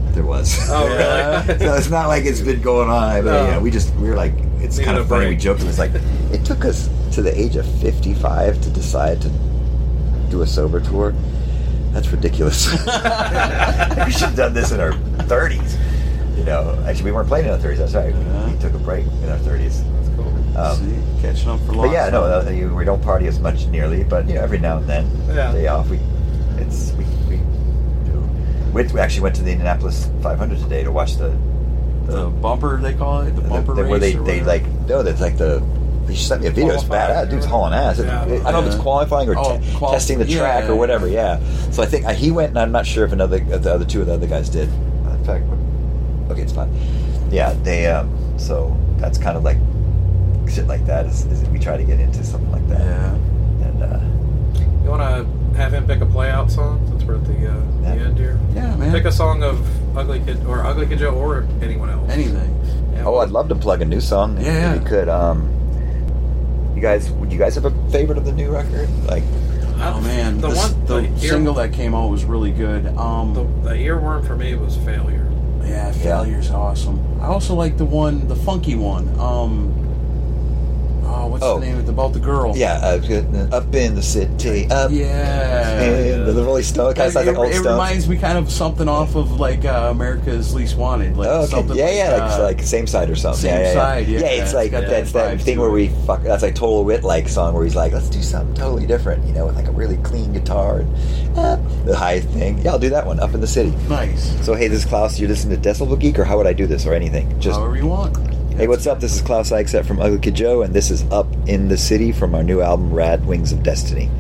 there was. Oh, really? So it's not like it's been going on. But, No. you know, we just we were like, it's Needed kind a of funny. break. We joked. It was like it took us to the age of fifty-five to decide to do a sober tour. That's ridiculous. We should have done this in our thirties. You know, actually, we weren't playing in our thirties. That's right. Yeah. We, we took a break in our thirties. That's cool. Um, See, catching up for lost. but yeah, no, uh, you, we don't party as much nearly, but you know, every now and then, Yeah. day off, we it's we we do. We, we actually went to the Indianapolis five hundred today to watch the the bumper they call it, the bumper the, race, where they or they whatever. like no, that's like the. He sent me a video. It's Qualifying bad. or Dude's whatever. hauling ass. It- Yeah. I don't know if it's Yeah. qualifying or Oh, te- quali- testing the track yeah. or whatever. Yeah. So I think uh, he went, and I'm not sure if another if the other two of the other guys did. In fact, okay, it's fine. Yeah, they. Um, so that's kind of like shit like that. Is, is we try to get into something like that. Yeah. And uh, You want to have him pick a play out song since we're at the, uh, Yeah. the end here? Yeah, man. Pick a song of Ugly Kid or Ugly Kid Joe or anyone else. Anything. Yeah, oh, I'd love to plug a new song. if- Yeah. if you could. Um, you guys, would you guys have a favorite of the new record? Like, Oh man, The the, one- the the ear- single that came out was really good. Um, The, the earworm for me was Failure. yeah, Failure's awesome. I also like the one, the funky one. Um, oh, what's Oh. the name of it? About the girl? yeah, uh, up in the city, up. Yeah. in the, the Rolling Stone kind of sounds it, like old it Stones. reminds me kind of something off of like uh, America's Least Wanted. Like Oh, okay. something Yeah, like, yeah, like, uh, like same side or something. Same yeah, yeah, side, yeah. Yeah, it's It's like got that that's that vibe thing to where it. we fuck. That's like Total Wit like song where he's like, let's do something totally different, you know, with like a really clean guitar and uh, the high thing. Yeah, I'll do that one. Up in the City. nice. So hey, this is Klaus. You're listening to Decibel Geek, or how would I do this, or anything? Just However you want. hey, what's up? This is Klaus Eichset from Ugly Kid Joe, and this is Up in the City from our new album, Rad Wings of Destiny.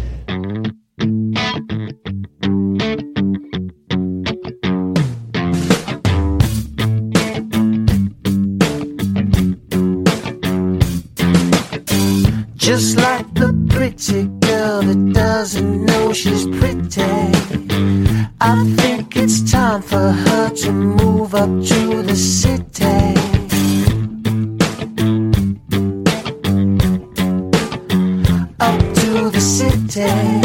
Just like the pretty girl that doesn't know she's pretty, I think it's time for her to move up to the city. Up to the city.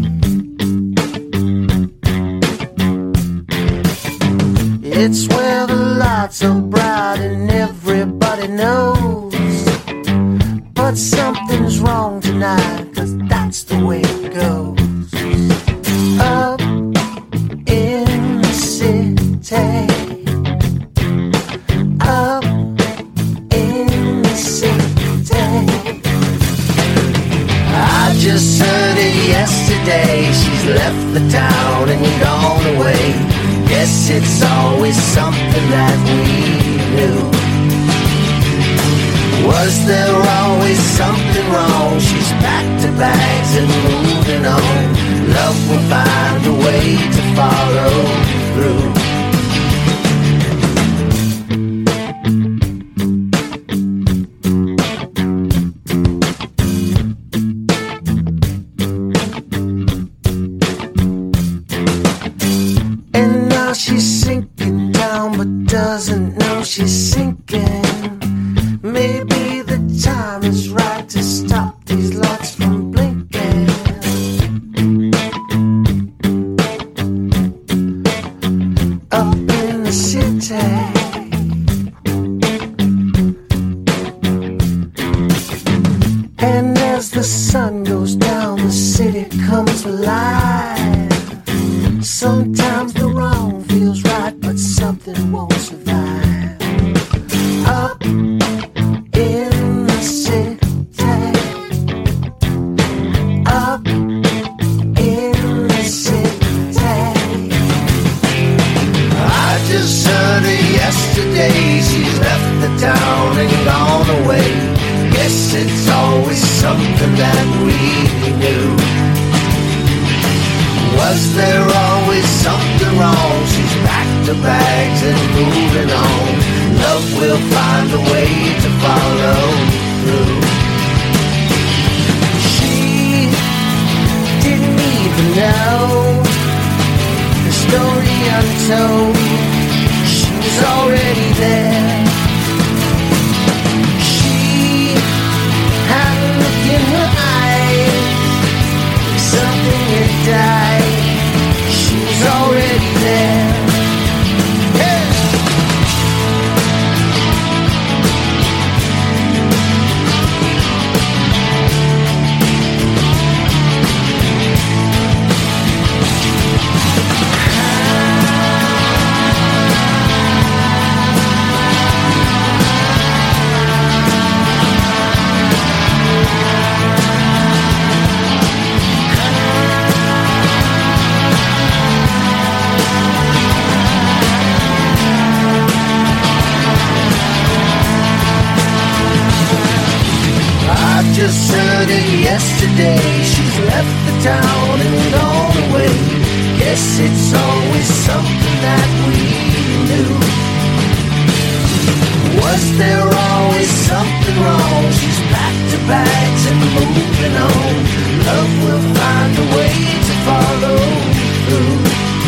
It's where the lights are bright and everybody knows. But something's wrong tonight, 'cause that's the way it goes. Up in the city. Up in the city. I just heard it yesterday. She's left the town and gone away. Guess it's always something that we knew. Was there always something wrong? She's packed her bags and moving on. Love will find a way to follow through. And now she's sinking down, but doesn't know she's sinking. Maybe the time is right to stop these lights from blinking. Up in the city. And as the sun goes down, the city comes alive. Sometimes the wrong feels right, but something won't survive. Up in the city. Up in the city. I just heard her yesterday. She's left the town and gone away. Guess it's always something that we knew. Was there always something wrong? She's packed her bags and moving on. Love will find a way to follow through. She didn't even know the story untold. She was already there. She had a look in her eyes, something had died. She was already there. Hey! just heard it yesterday. She's left the town and gone away. Guess it's always something that we knew. Was there always something wrong? She's packed her bags and moving on. Love will find a way to follow through.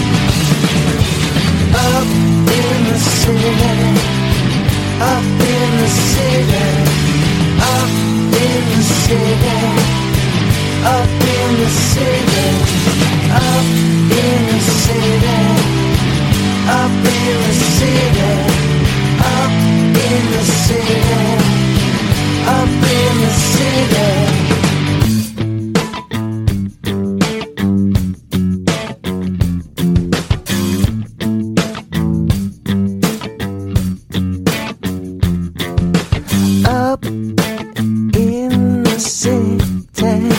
Up in the city, up in the city, up in the city, up in the city, up in the city, up in the city, up in the city, up in the city. Up in the city,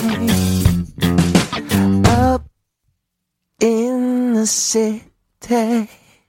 up in the city.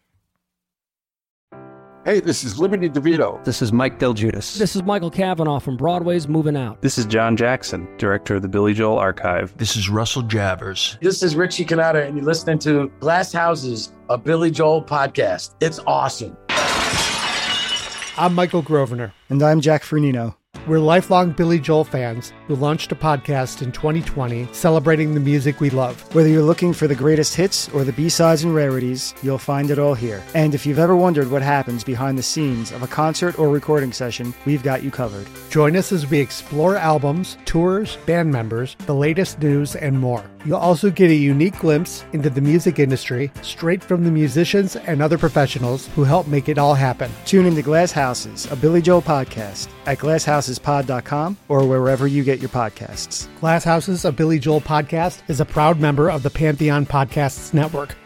Hey, this is Liberty DeVito. This is Mike Del Giudice. This is Michael Cavanaugh from Broadway's Moving Out. This is John Jackson, director of the Billy Joel Archive. This is Russell Jabbers. This is Richie Canada, and you're listening to Glass Houses, a Billy Joel podcast. It's awesome. I'm Michael Grosvenor. And I'm Jack Fernino. We're lifelong Billy Joel fans who launched a podcast in twenty twenty celebrating the music we love. Whether you're looking for the greatest hits or the B-sides and rarities, you'll find it all here. And if you've ever wondered what happens behind the scenes of a concert or recording session, we've got you covered. Join us as we explore albums, tours, band members, the latest news, and more. You'll also get a unique glimpse into the music industry straight from the musicians and other professionals who help make it all happen. Tune into Glass Houses, a Billy Joel podcast at glass houses pod dot com or wherever you get your podcasts. Glass Houses, a Billy Joel podcast is a proud member of the Pantheon Podcasts Network.